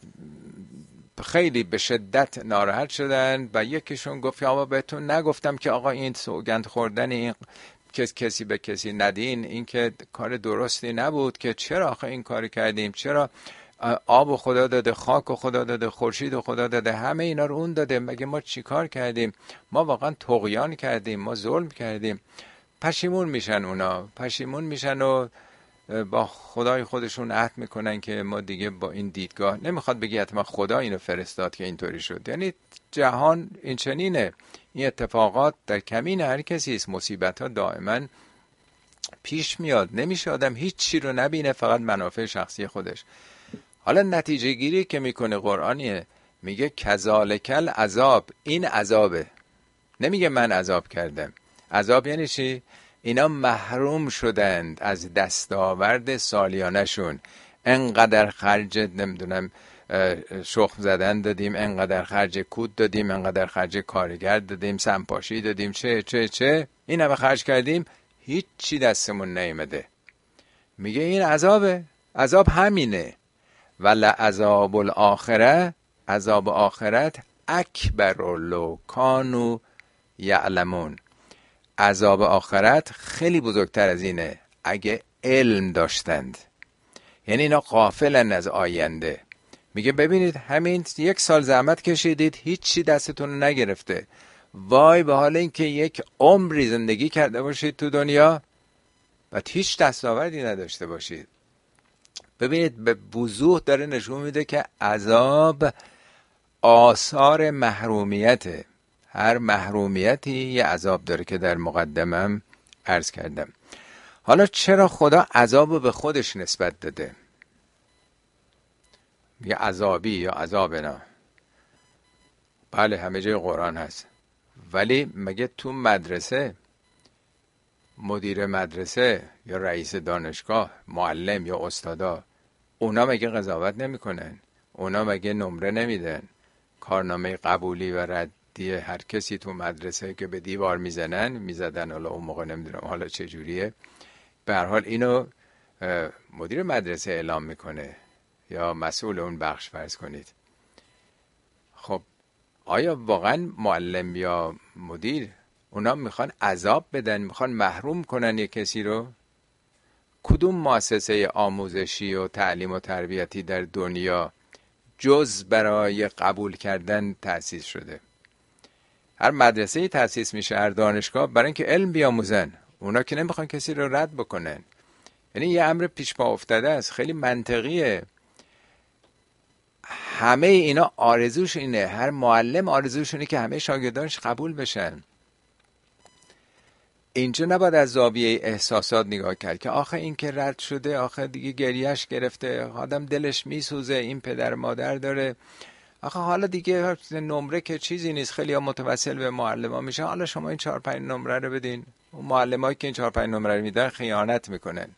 خیلی به شدت ناراحت شدن و یکیشون گفت آقا بهتون نگفتم که آقا این سوگند خوردن، این کس کسی به کسی ندین، این که کار درستی نبود، که چرا آخه این کار کردیم، چرا آب و خدا داده، خاک و خدا داده، خورشید و خدا داده، همه اینا رو اون داده. مگه ما چیکار کردیم؟ ما واقعا طغیان کردیم، ما ظلم کردیم. پشیمون میشن اونا، پشیمون میشن و با خدای خودشون عهد میکنن که ما دیگه با این دیدگاه، نمیخواد بگی حتما خدا اینو فرستاد که اینطوری شد، یعنی جهان این چنینه، این اتفاقات در کمین هر کسی است. مصیبت ها دائما پیش میاد، نمیشه آدم هیچ چی رو نبینه، فقط منافع شخصی خودش. حالا نتیجه گیری که میکنه قرآنیه، میگه کذالکل عذاب، این عذابه، نمیگه من عذاب کردم. عذاب یعنی چی؟ اینا محروم شدند از دستاورد سالیانشون. انقدر خرج نمیدونم شخم زدن دادیم، انقدر خرج کود دادیم، انقدر خرج کارگر دادیم، سنپاشی دادیم، چه چه چه این همه خرج کردیم، هیچ چی دستمون نیامده. میگه این عذابه، عذاب همینه. ولعذاب الاخره، عذاب آخرت اکبر لو کانوا یعلمون، عذاب آخرت خیلی بزرگتر از اینه اگه علم داشتند. یعنی اینا غافلن از آینده. میگه ببینید همین یک سال زحمت کشیدید، هیچی دستتون نگرفته، وای به حال این که یک عمری زندگی کرده باشید تو دنیا و هیچ دستاوردی نداشته باشید. ببینید به وضوح داره نشون میده که عذاب آثار محرومیته. هر محرومیتی یه عذاب داره که در مقدمم عرض کردم. حالا چرا خدا عذاب به خودش نسبت داده؟ میگه عذابی یا عذابنا. بله همه جای قرآن هست، ولی مگه تو مدرسه مدیر مدرسه یا رئیس دانشگاه، معلم یا استادا، اونا مگه قضاوت نمی کنن؟ اونا مگه نمره نمیدن؟ کارنامه قبولی و ردی هر کسی تو مدرسه که به دیوار میزنن میزدن، حالا اون موقع نمیدونم حالا چه جوریه، به هر حال اینو مدیر مدرسه اعلام میکنه یا مسئول اون بخش فرض کنید. خب آیا واقعا معلم یا مدیر اونا میخوان عذاب بدن، میخوان محروم کنن یک کسی رو؟ کدوم مؤسسه آموزشی و تعلیم و تربیتی در دنیا جز برای قبول کردن تأسیس شده؟ هر مدرسه تأسیس میشه، هر دانشگاه، برای اینکه علم بیاموزن. اونا که نمیخوان کسی رو رد بکنن. یعنی یه امر پیش پا افتاده است، خیلی منطقیه. همه اینا آرزوش اینه، هر معلم آرزوش اینه که همه شاگردانش قبول بشن. اینجا نباید از زاویه احساسات نگاه کرد که آخه این که رد شده، آخه دیگه گریهش گرفته، آدم دلش میسوزه، این پدر مادر داره، آخه حالا دیگه نمره که چیزی نیست، خیلی ها متوسل به معلم ها میشه، حالا شما این چهار پنج نمره رو بدین. اون معلم هایی که این چهار پنج نمره رو میدن خیانت میکنن.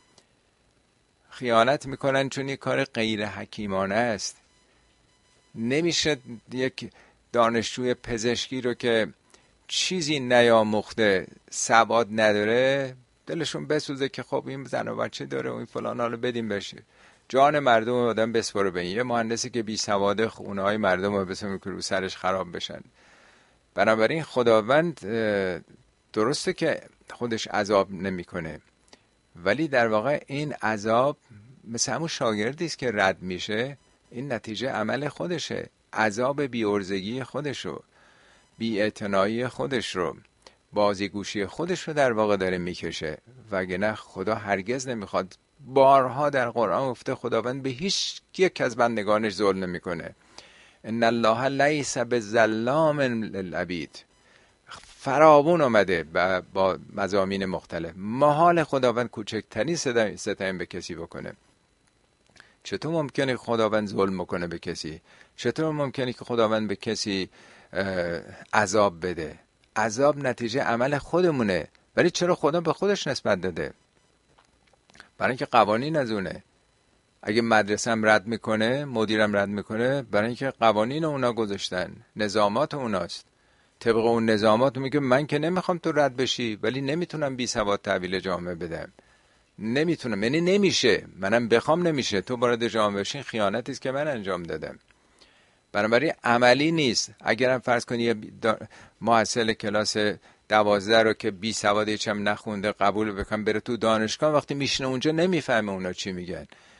خیانت میکنن چون یک کار غیر حکیمانه است. نمیشه یک دانشجوی پزشکی رو که چیزی نیاموخته، سواد نداره، دلشون بسوزه که خب این زن و بچه داره و این فلان، حالا بدیم بشه، جان مردم آدم بسپره به این. یه مهندسی که بی سواده خونه های مردم رو بسپره که رو سرش خراب بشن. بنابراین خداوند درسته که خودش عذاب نمیکنه، ولی در واقع این عذاب مثل همون شاگردی است که رد میشه، این نتیجه عمل خودشه، عذاب بی‌عرضگی خودشو، بی‌اعتنایی خودش رو، بازیگوشی خودش رو در واقع داره میکشه. وگرنه خدا هرگز نمیخواد. بارها در قرآن گفته خداوند به هیچ یک از بندگانش ظلم نمیکنه. ان الله لیس بظلام للعبید. فراوون اومده با مضامین مختلف. محال خداوند کوچکترین ستم به کسی بکنه. چطور ممکنه خداوند ظلم کنه به کسی؟ چطور ممکنه که خداوند به کسی عذاب بده؟ عذاب نتیجه عمل خودمونه. ولی چرا خدا به خودش نسبت داده؟ برای اینکه قوانین از اونه. اگه مدرسه‌ام رد میکنه، مدیرم رد میکنه، برای اینکه قوانین اونا گذاشتن، نظامات اوناست. طبق اون نظامات میگه من که نمیخوام تو رد بشی، ولی نمیتونم بی سواد تحویل جامعه بدم. نمیتونم، یعنی نمیشه. منم بخوام نمیشه. تو وارد جامعه بشین خیانتی است که من انجام دادم. بنابراین عملی نیست. اگرم فرض کنی یه محصل کلاس دوازده رو که بی سواد هیچم نخونده قبول بکنم بره تو دانشگاه، وقتی میشینه اونجا نمیفهمه اونا چی میگن.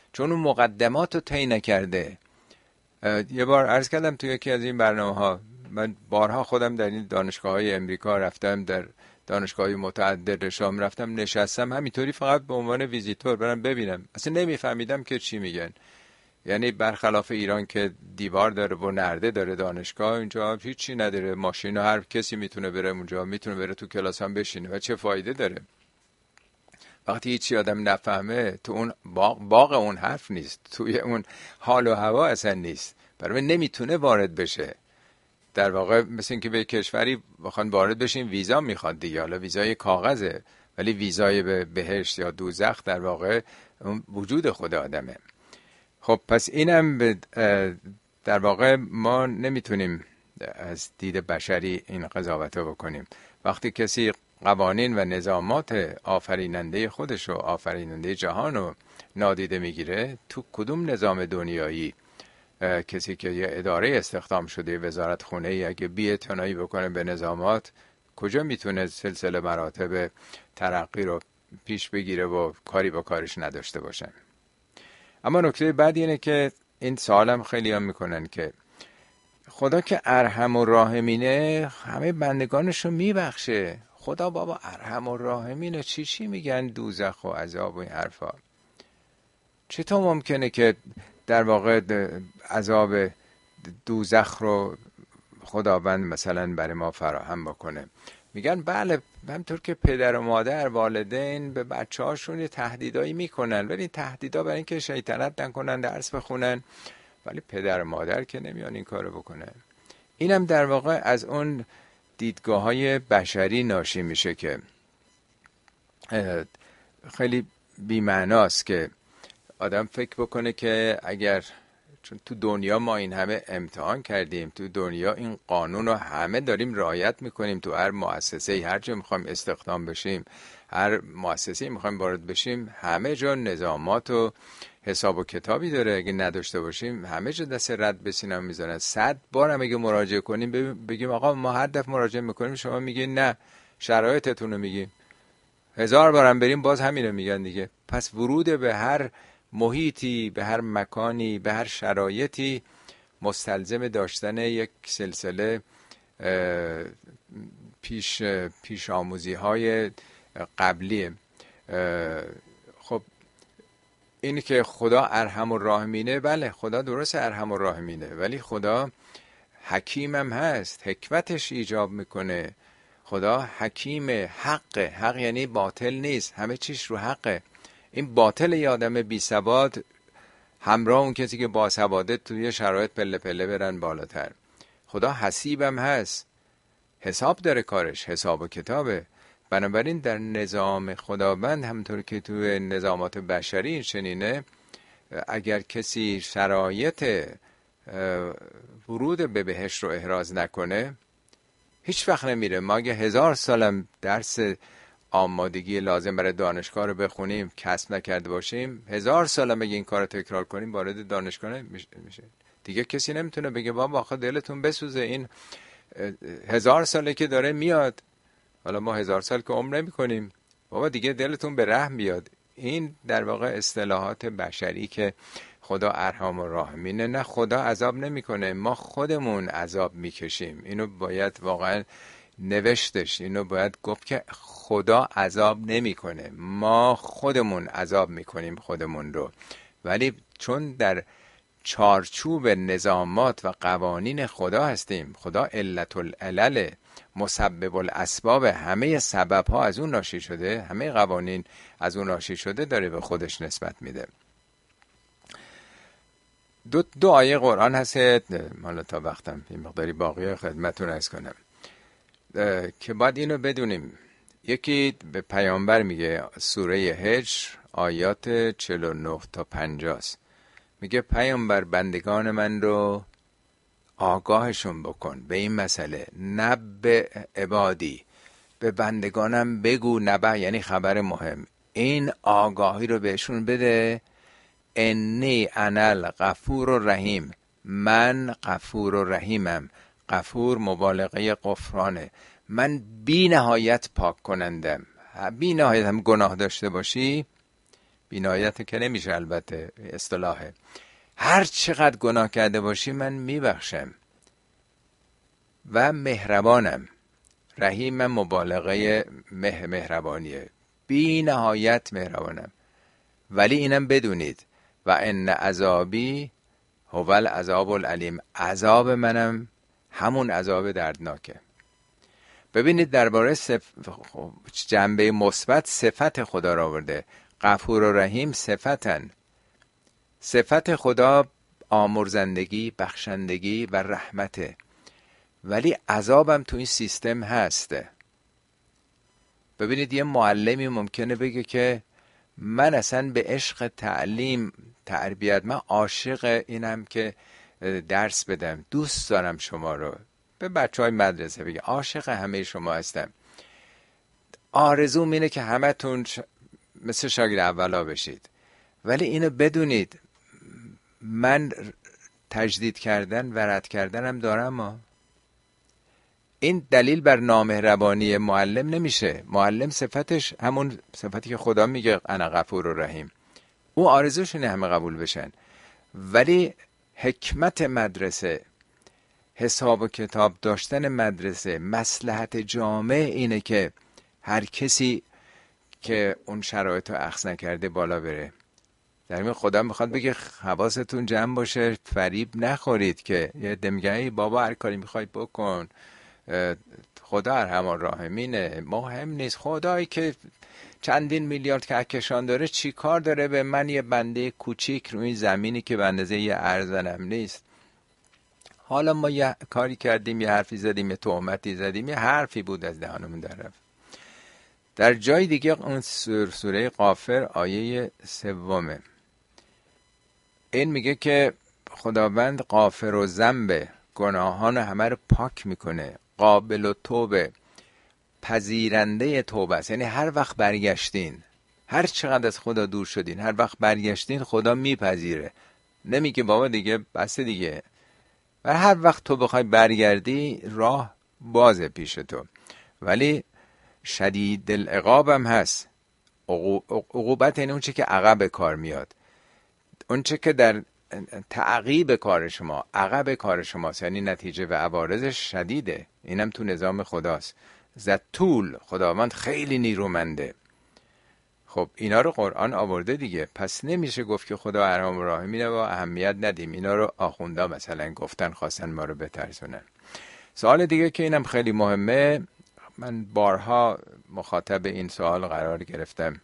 چون اون مقدمات رو طی نکرده. یه بار عرض کردم توی یکی از این برنامه ها، من بارها خودم در این دانشگاه های امریکا رفتم، در دانشگاه های متعدد شام رفتم نشستم، همینطوری فقط به عنوان ویزیتور برم ببینم، اصلا نمیفهمیدم که چی میگن. یعنی برخلاف ایران که دیوار داره و نرده داره دانشگاه، اینجا هیچی نداره، ماشین هر کسی میتونه بره اونجا، میتونه بره تو کلاس هم بشینه و چه فایده داره؟ وقتی هیچی آدم نفهمه، تو اون باغ, باغ اون حرف نیست، توی اون حال و هوا اصلا نیست، برای نمیتونه وارد بشه. در واقع مثل اینکه به کشوری بخوان وارد بشین ویزا میخواد دیگه، حالا ویزای کاغذه ولی ویزای به بهشت یا دوزخ در واقع اون وجود خود آدمه. خب پس اینم در واقع ما نمیتونیم از دید بشری این قضاوت رو بکنیم. وقتی کسی قوانین و نظامات آفریننده خودش و آفریننده جهان رو نادیده میگیره، تو کدوم نظام دنیایی کسی که یه اداره استخدام شده وزارت خونه ای اگه بی‌اعتنایی بکنه به نظامات، کجا میتونه سلسله مراتب ترقی رو پیش بگیره و کاری با کارش نداشته باشه؟ اما نکته بعد اینه که این سوالم خیلی هم میکنن که خدا که ارحم و راحمینه همه بندگانش رو میبخشه. خدا بابا ارحم و راحمینه، چی چی میگن دوزخ و عذاب و این حرفا؟ چطور ممکنه که در واقع عذاب دوزخ رو خداوند مثلا برای ما فراهم بکنه؟ میگن بله، همطور که پدر و مادر والدین به بچه هاشون تهدیدایی میکنن، ولی این تهدیدا برای اینکه شیطنت نکنن درس بخونن، ولی پدر و مادر که نمیان این کارو بکنن. اینم در واقع از اون دیدگاه های بشری ناشی میشه که خیلی بی‌معناست که آدم فکر بکنه که اگر، چون تو دنیا ما این همه امتحان کردیم، تو دنیا این قانون رو همه داریم رعایت میکنیم، تو هر مؤسسه هر جا میخوایم استخدام بشیم، هر مؤسسه میخوایم وارد بشیم، همه جا نظامات و حساب و کتابی داره. اگه نداشته باشیم همه جا دست رد به سینه میزنن. صد بار هم اگه مراجعه کنیم بگیم آقا ما هر دفعه مراجعه میکنیم شما میگین نه شرایطتون رو میگیم، هزار بارم بریم باز همینو میگن دیگه. پس ورود به هر محیطی، به هر مکانی، به هر شرایطی مستلزم داشتن یک سلسله پیش پیش آموزی های قبلیه. خب این که خدا ارحم الراحمینه، بله خدا درست ارحم الراحمینه، ولی خدا حکیمم هست، حکمتش ایجاب میکنه. خدا حکیم، حق، حق یعنی باطل نیست، همه چیش رو حقه. این باطل یه آدم بی سواد همراه اون کسی که با سواده توی شرایط پله پله برن بالاتر. خدا حسیبم هست، حساب داره کارش، حساب و کتابه. بنابراین در نظام خداوند همونطور که توی نظامات بشری این چنینه، اگر کسی شرایط ورود به بهشت رو احراز نکنه هیچ وقت نمیره. ما اگه هزار سالم درس آمادگی لازم برای دانشگاه رو بخونیم کسب نکرده باشیم، هزار سالم اگه این کار رو تکرار کنیم وارد دانشگاه نمیشه. دیگه کسی نمیتونه بگه بابا آخه دلتون بسوزه، این هزار ساله که داره میاد، حالا ما هزار سال که عمر نمی کنیم، بابا دیگه دلتون به رحم بیاد. این در واقع اصطلاحات بشری که خدا ارحم و راحمینه. نه، خدا عذاب نمیکنه، ما خودمون عذاب میکشیم. اینو باید واقعا نوشتش، اینو باید گفت که خدا عذاب نمیکنه، ما خودمون عذاب میکنیم خودمون رو. ولی چون در چارچوب نظامات و قوانین خدا هستیم، خدا علت العلل، مسبب الاسباب، همه سبب ها از اون ناشی شده، همه قوانین از اون ناشی شده، داره به خودش نسبت میده. دو, دو آیه قرآن هست، حالا تا وقتم این مقداری باقیه خدمتون عرض کنم که باید اینو بدونیم. یکی به پیامبر میگه، سوره هجر آیات چهل و نه تا پنجاه، میگه پیامبر بندگان من رو آگاهشون بکن به این مسئله، نبع عبادی، به بندگانم بگو، نبع یعنی خبر مهم، این آگاهی رو بهشون بده، انی انل غفور و رحیم، من غفور و رحیمم. غفور مبالغه غفرانه، من بی نهایت پاک کنندم. بی نهایت هم گناه داشته باشی بینایت که نمیشه البته اصطلاحه، هر چقدر گناه کرده باشی من میبخشم و مهربانم. رحیم مبالغه مه مهربانیه، بی نهایت مهربانم. ولی اینم بدونید و ان عذابی هو العذاب العلیم، عذاب منم همون عذاب دردناکه. ببینید درباره صف... جنبه مثبت صفت خدا را آورده. غفور و رحیم صفتن. صفت خدا آمرزندگی، بخشندگی و رحمته، ولی عذابم تو این سیستم هسته. ببینید یه معلمی ممکنه بگه که من اصلا به عشق تعلیم تربیت، من عاشق اینم که درس بدم، دوست دارم شما رو. به بچه های مدرسه بگه عاشق همه شما هستم، آرزوم اینه که همه تون ش... مثل شاگرد اولا بشید. ولی اینو بدونید من تجدید کردن و رد کردنم دارم. ما این دلیل بر نامهربانی معلم نمیشه. معلم صفتش همون صفتی که خدا میگه انا غفور و رحیم، او آرزوشونه همه قبول بشن. ولی حکمت مدرسه، حساب و کتاب داشتن مدرسه، مصلحت جامع اینه که هر کسی که اون شرایط رو اخذ نکرده بالا بره. در این خدا میخواد بگه حواستون جمع باشه، فریب نخورید که یه دمیگه ای بابا هر کاری میخوای بکن، خدا ارحم الراحمینه، مهم نیست. خدایی که چندین میلیارد کهکشان داره چی کار داره به من یه بنده کوچیک روی این زمینی که به اندازه یه ارزنم نیست؟ حالا ما یه کاری کردیم، یه حرفی زدیم، یه تهمتی زدیم، یه حرفی بود از دهانمون در رفت. در جای دیگه اون سوره غافر آیه سومه این میگه که خداوند غافر و ذنب، گناهان همه رو پاک میکنه، قابل و توبه، پذیرنده توبه است. یعنی هر وقت برگشتین، هر چقدر از خدا دور شدین، هر وقت برگشتین خدا میپذیره. نمیگه بابا دیگه بس دیگه، و هر وقت تو بخوای برگردی راه بازه پیش تو. ولی شدید العقاب هم هست. عقوبت یعنی اون چه که عقب کار میاد، اون چه که در تعقیب کار شما، عقب کار شماست، یعنی نتیجه و عوارضش شدیده. اینم تو نظام خداست. ذوالطول، خداوند خیلی نیرومنده. خب اینا رو قرآن آورده دیگه، پس نمیشه گفت که خدا ارحم الراحمینه و اهمیت ندیم. اینا رو آخوندا مثلا گفتن، خواستن ما رو بترسونن. سوال دیگه که اینم خیلی مهمه، من بارها مخاطب این سوال قرار گرفتم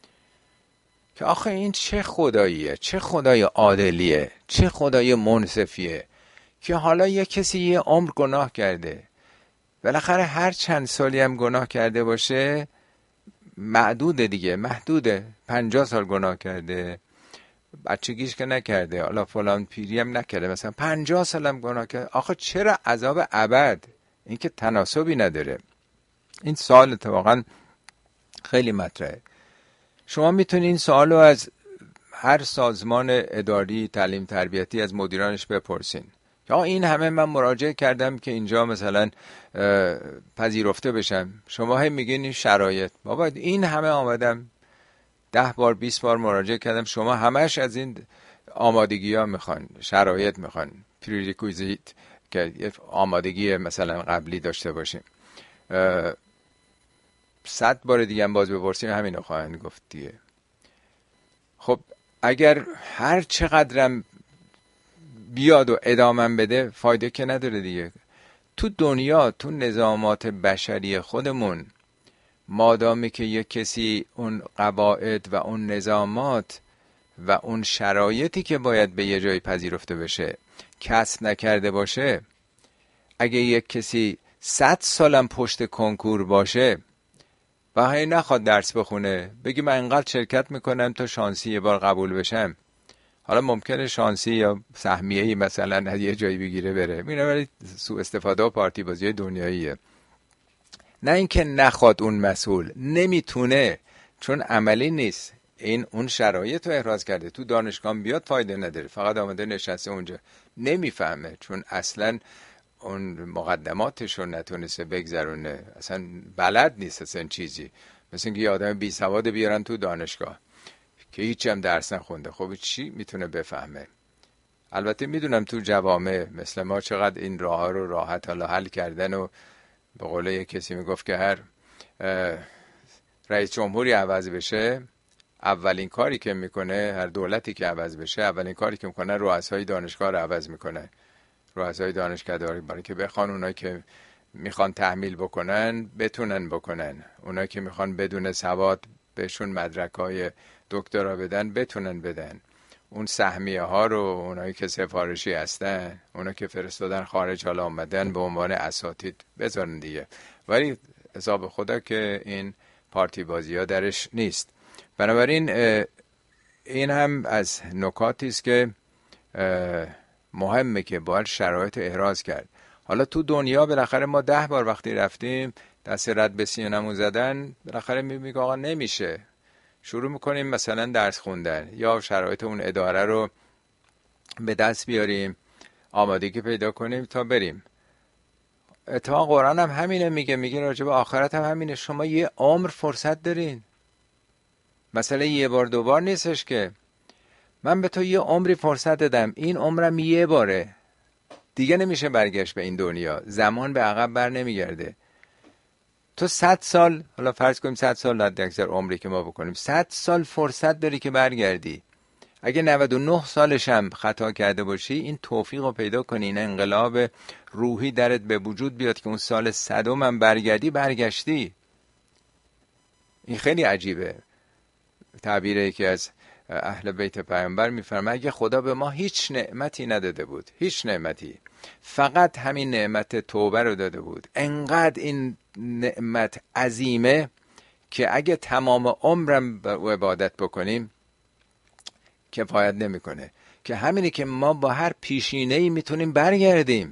که آخه این چه خداییه، چه خدای عادلیه، چه خدای منصفیه که حالا یه کسی یه عمر گناه کرده، بالاخره هر چند سالی هم گناه کرده باشه معدوده دیگه، محدوده. پنجاه سال گناه کرده، بچگیش که نکرده، حالا فلان پیری هم نکرده، مثلا پنجاه سال هم گناه کرده، آخه چرا عذاب ابد؟ این که تناسبی نداره. این سوال اتفاقا خیلی مطرحه. شما میتونید این سوال رو از هر سازمان اداری تعلیم تربیتی از مدیرانش بپرسین که آقا این همه من مراجعه کردم که اینجا مثلا پذیرفته بشم، شما هم میگین این شرایط. بابا این همه آمدم ده بار بیست بار مراجعه کردم، شما همش از این آمادگی ها میخوان، شرایط میخوان، پریریکویزیت که آمادگی مثلا قبلی داشته باشیم. صد بار دیگه هم باز بپرسیم همینو خواهند گفت دیگه. خب اگر هر چقدرم بیاد و ادامه بده فایده که نداره دیگه. تو دنیا، تو نظامات بشری خودمون، مادامی که یک کسی اون قواعد و اون نظامات و اون شرایطی که باید به یه جای پذیرفته بشه کسب نکرده باشه، اگه یک کسی صد سالم پشت کنکور باشه و هی نخواد درس بخونه، بگی من انقدر شرکت میکنم تا شانسی یه بار قبول بشم، حالا ممکنه شانسی یا سهمیه‌ای مثلا از یه جایی بگیره بره میره، ولی سوء استفاده و پارتی بازی دنیاییه. نه اینکه نخواد اون مسئول، نمیتونه، چون عملی نیست. این اون شرایط رو احراز کرده، تو دانشگاه بیاد فایده نداره، فقط آمده نشسته اونجا، نمیفهمه چون اصلا اون مقدماتش رو نتونسته بگذرونه، اصلا بلد نیست اصلا چیزی. مثل اینکه یه آدم بی سواد بیارن تو دانشگاه که هیچ هم درس نخونده، خب چی میتونه بفهمه؟ البته میدونم تو جوامع مثل ما چقدر این راه ها رو راحت حالا حل کردن و به قول یک کسی میگفت که هر رئیس جمهوری عوض بشه اولین کاری که میکنه، هر دولتی که عوض بشه اولین کاری که میکنه رؤسای دانشگاه رو عوض میکنه، رؤسای دانشگاه داری، برای که بخوان اونایی که میخوان تحمیل بکنن بتونن بکنن، اونایی که میخوان بدون سواد بهشون مدرک‌های دکترا بدن بتونن بدن، اون سهمیه ها رو اونایی که سفارشی هستن، اونایی که فرستادن خارج حالا آمدن به عنوان اساتید بذارن دیگه. ولی حساب خدا که این پارتی بازی ها درش نیست. بنابراین این هم از نکاتی است که مهمه که باید شرایط احراز کرد. حالا تو دنیا بالاخره ما ده بار وقتی رفتیم دست رد به سینمون زدن، بالاخره میگه آقا نمیشه، شروع میکنیم مثلا درس خوندن یا شرایط اون اداره رو به دست بیاریم، آمادگی پیدا کنیم تا بریم. اتفاقا قرآن هم همینه میگه، میگه راجع به آخرت هم همینه. شما یه عمر فرصت دارین، مثلا یه بار دو بار نیستش که. من به تو یه عمری فرصت دادم، این عمرم یه باره دیگه، نمیشه برگشت به این دنیا، زمان به عقب بر نمیگرده. تو صد سال، حالا فرض کنیم صد سال حد اکثر عمری که ما بکنیم، صد سال فرصت داری که برگردی. اگه نود و نه سالش هم خطا کرده باشی، این توفیق رو پیدا کنی، این انقلاب روحی درت به وجود بیاد که اون سال صدم هم برگردی، برگشتی. این خیلی عجیبه. تعبیری که از اهل بیت پیامبر میفرمه اگه خدا به ما هیچ نعمتی نداده بود، هیچ نعمتی، فقط همین نعمت توبه رو داده بود، انقدر این نعمت عظیمه که اگه تمام عمرم به عبادت بکنیم کفایت نمیکنه، که همینی که ما با هر پیشینه‌ای میتونیم برگردیم.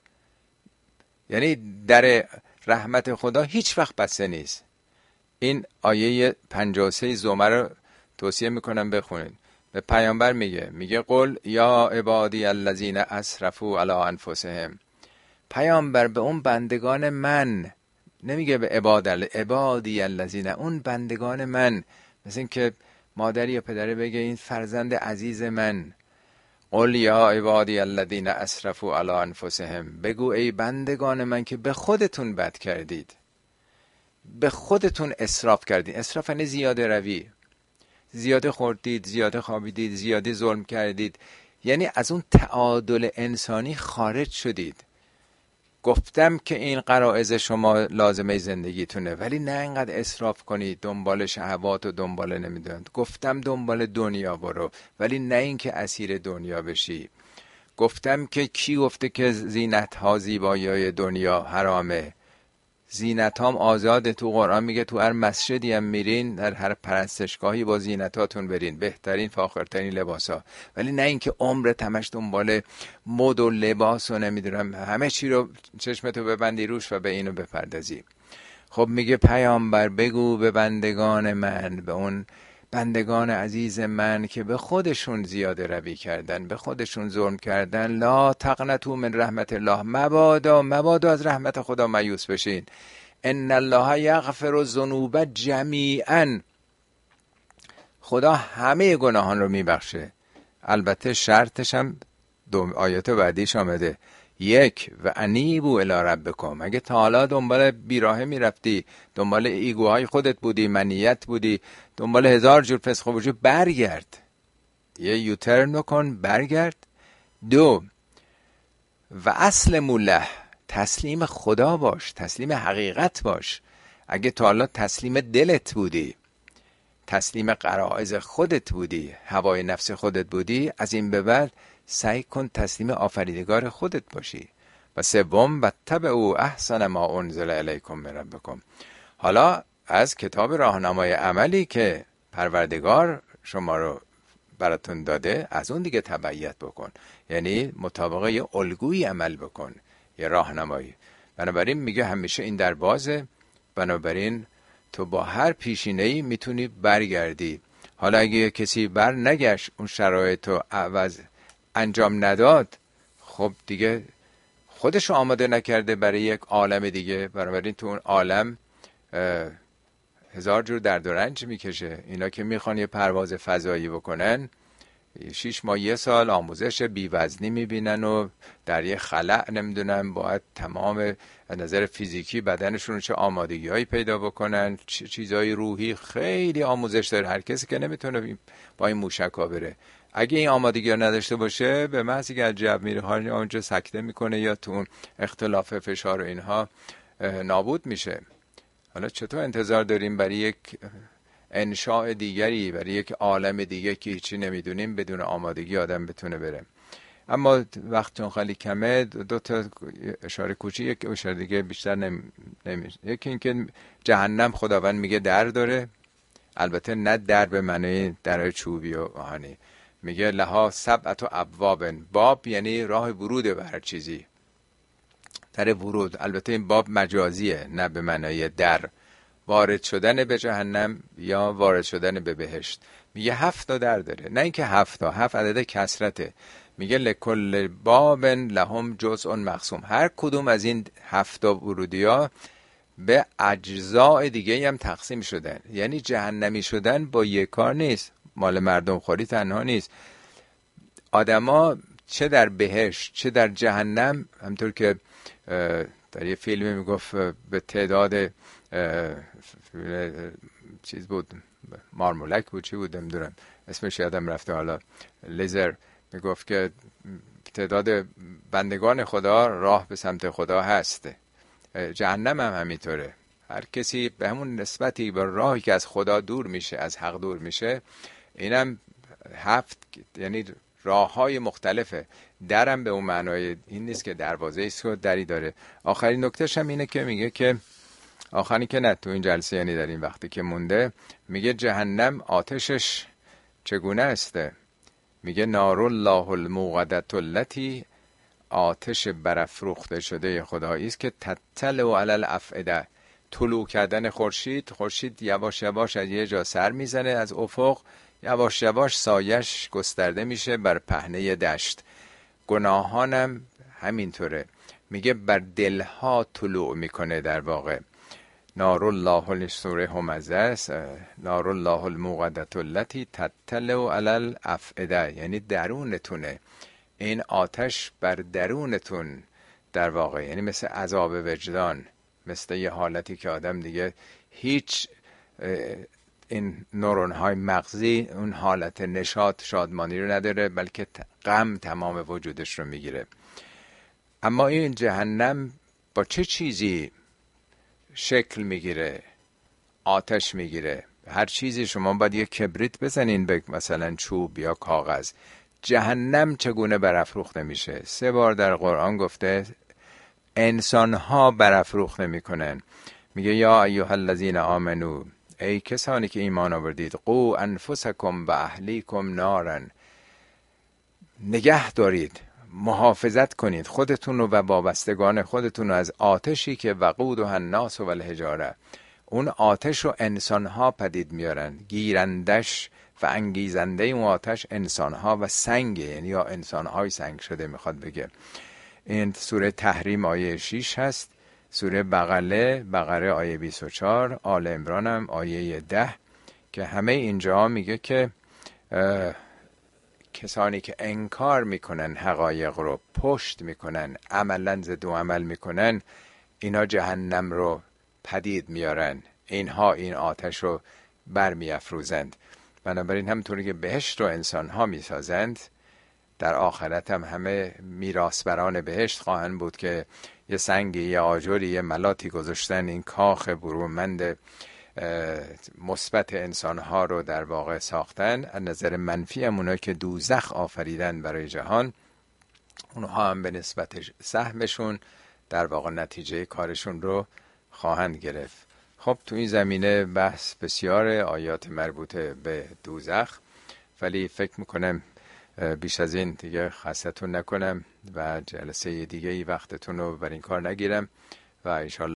یعنی در رحمت خدا هیچ وقت بسته نیست. این آیه پنجاه و سه زمر رو توصیه میکنم بخونید. به پیامبر میگه، میگه قل یا عبادی الذین اسرفوا علی انفسهم. پیامبر به اون بندگان من، نمیگه به عباد عبادی الذین، اون بندگان من، مثل این که مادری یا پدری بگه این فرزند عزیز من. قل یا عبادی الذین اسرفوا علی انفسهم، بگو ای بندگان من که به خودتون بد کردید، به خودتون اسراف کردید. اسراف یعنی زیاده روی، زیاده خوردید، زیاده خوابیدید، زیاده ظلم کردید، یعنی از اون تعادل انسانی خارج شدید. گفتم که این غرایز شما لازمه زندگیتونه، ولی نه اینقدر اسراف کنید دنبال شهوات و دنبال نمیدونم. گفتم دنبال دنیا برو، ولی نه این که اسیر دنیا بشی. گفتم که کی گفته که زینت ها زیبایی دنیا حرامه؟ زینت هم آزاده. تو قرآن میگه تو هر مسجدی هم میرین، در هر پرستشگاهی با زینتاتون برین، بهترین فاخرترین لباسا، ولی نه اینکه عمر تمش دنبال مد و لباس و نمیدونم همه چی رو چشمتو ببندی روش و به اینو بپردازی. خب میگه پیامبر بگو به بندگان من، به اون بندگان عزیز من که به خودشون زیاده روی کردن، به خودشون ظلم کردن، لا تقنطوا من رحمت الله، مبادا مبادا از رحمت خدا مایوس بشین. ان الله یغفر الذنوب جمیعا، خدا همه گناهان رو میبخشه. البته شرطش هم دو آیات بعدیش آمده، یک و انیبوا الی ربکم. اگه تا حالا دنبال بیراهه میرفتی، دنبال ایگوهای خودت بودی، منیت بودی، دنبال هزار جور فسق و فجور، برگرد، یه یوترن کن، برگرد. دو و اسلموا له، تسلیم خدا باش، تسلیم حقیقت باش. اگه تا حالا تسلیم دلت بودی، تسلیم غرایز خودت بودی، هوای نفس خودت بودی، از این به بعد سعی کن تسلیم آفریدگار خودت باشی. و سوم و تبعوا احسن ما انزل الیکم من ربکم. حالا از کتاب راهنمای عملی که پروردگار شما رو براتون داده، از اون دیگه تبعیت بکن، یعنی مطابق یه الگویی عمل بکن، یه راهنمایی. بنابراین میگه همیشه این در بازه، بنابراین تو با هر پیشینه‌ای میتونی برگردی. حالا اگه کسی بر نگشت، اون شرایط رو عوض انجام نداد، خب دیگه خودش رو آماده نکرده برای یک عالم دیگه. بنابراین تو اون عالم هزار جور درد و رنج میکشه. اینا که میخوان یه پرواز فضایی بکنن، شیش ماه یه سال آموزش بیوزنی میبینن و در یه خلأ نمیدونن باید تمام از نظر فیزیکی بدنشون رو چه آمادگی هایی پیدا بکنن، چه چیزهای روحی، خیلی آموزش داره. هر کسی که نمیتونه با این موشکا بره، اگه این آمادگی ها نداشته باشه به محضی که از جو میره حالی اونجا سکته میکنه یا تو اون اختلاف فشار و اینها نابود میشه. حالا چطور انتظار داریم برای یک انشاء دیگری، برای یک عالم دیگه که هیچی نمیدونیم، بدون آمادگی آدم بتونه بره؟ اما وقت چون خیلی کمه، دو تا اشاره کوچیک، یک اشاره دیگه بیشتر نمی... نمی... یکی این که جهنم خداوند میگه در داره، البته نه در به معنی در چوبی و آهنی، میگه لها سبعت و ابواب، باب یعنی راه ورود به هر چیزی، در ورود. البته این باب مجازیه، نه به معنی در. وارد شدن به جهنم یا وارد شدن به بهشت. میگه هفت تا در داره، نه اینکه هفت تا، هفت عدد کسرته. میگه لکل باب لهم جزء مقسوم، هر کدوم از این هفت تا ورودی ها به اجزاء دیگه هم تقسیم شدن. یعنی جهنمی شدن با یک کار نیست، مال مردم خوری تنها نیست. آدما چه در بهشت چه در جهنم، همطور که در یه فیلمی میگفت به تعداد چیز بود، مارمولک بود، چی بود نمیدونم اسمش یادم رفته حالا، لیزر، میگفت که تعداد بندگان خدا راه به سمت خدا هست. جهنم هم همینطوره، هر کسی به همون نسبتی به راهی که از خدا دور میشه، از حق دور میشه. اینم هفت یعنی راه های مختلفه. درم به اون معنای این نیست که دروازه ایست و دری داره. آخرین نکتهش هم اینه که میگه که آخرین که نه تو این جلسه، یعنی در این وقتی که مونده، میگه جهنم آتشش چگونه است؟ میگه نار الله الموقدة التي، آتش برافروخته شده خدایی است که تطلع علی الافئده، طلوع کردن خورشید. خورشید یواش یواش از یه جا سر میزنه از افق، یواش یواش سایش گسترده میشه بر پهنه دشت. گناهانم همینطوره، میگه بر دلها طلوع میکنه. در واقع نار الله، سوره همزه است، نار الله الموقدة التي تطلع علی الافئده، یعنی درونتونه. این آتش بر درونتون در واقع، یعنی مثل عذاب وجدان، مثل یه حالتی که آدم دیگه هیچ این نورون های مغزی اون حالت نشاط شادمانی رو نداره، بلکه غم تمام وجودش رو میگیره. اما این جهنم با چه چیزی شکل میگیره؟ آتش میگیره. هر چیزی شما باید یه کبریت بزنین به مثلا چوب یا کاغذ. جهنم چگونه برافروخته میشه؟ سه بار در قرآن گفته انسان ها برافروخته میکنن. میگه یا ایها الذین آمنو، ای کسانی که ایمان آوردید، قو انفسکم و اهلیکم نارن، نگه دارید، محافظت کنید خودتون و وابستگان خودتون از آتشی که وقودها الناس و الحجاره، اون آتش رو انسان ها پدید میارن. گیرندش و انگیزنده اون آتش انسان ها و سنگ، یعنی یا انسان های سنگ شده میخواد بگه. این سوره تحریم آیه شش هست، سوره بقره بقره آیه بیست و چهار، آل عمران هم آیه ده، که همه اینجا میگه که کسانی که انکار میکنن حقایق رو، پشت میکنن، عملا ضد و عمل میکنن، اینا جهنم رو پدید میارن، اینها این آتش رو برمی افروزند. بنابراین همونطوری که بهشت رو انسان ها میسازند، در آخرت هم همه میراثبران بهشت خواهند بود که یه سنگی، یه آجری، یه ملاتی گذاشتن، این کاخ برومند مثبت انسان ها رو در واقع ساختن. از نظر منفی هم اونایی که دوزخ آفریدن برای جهان، اونها هم به نسبت سهمشون در واقع نتیجه کارشون رو خواهند گرفت. خب تو این زمینه بحث بسیار آیات مربوطه به دوزخ، ولی فکر میکنم بیش از این دیگه خستتون نکنم و جلسه دیگه ای وقتتون رو بر این کار نگیرم و انشالله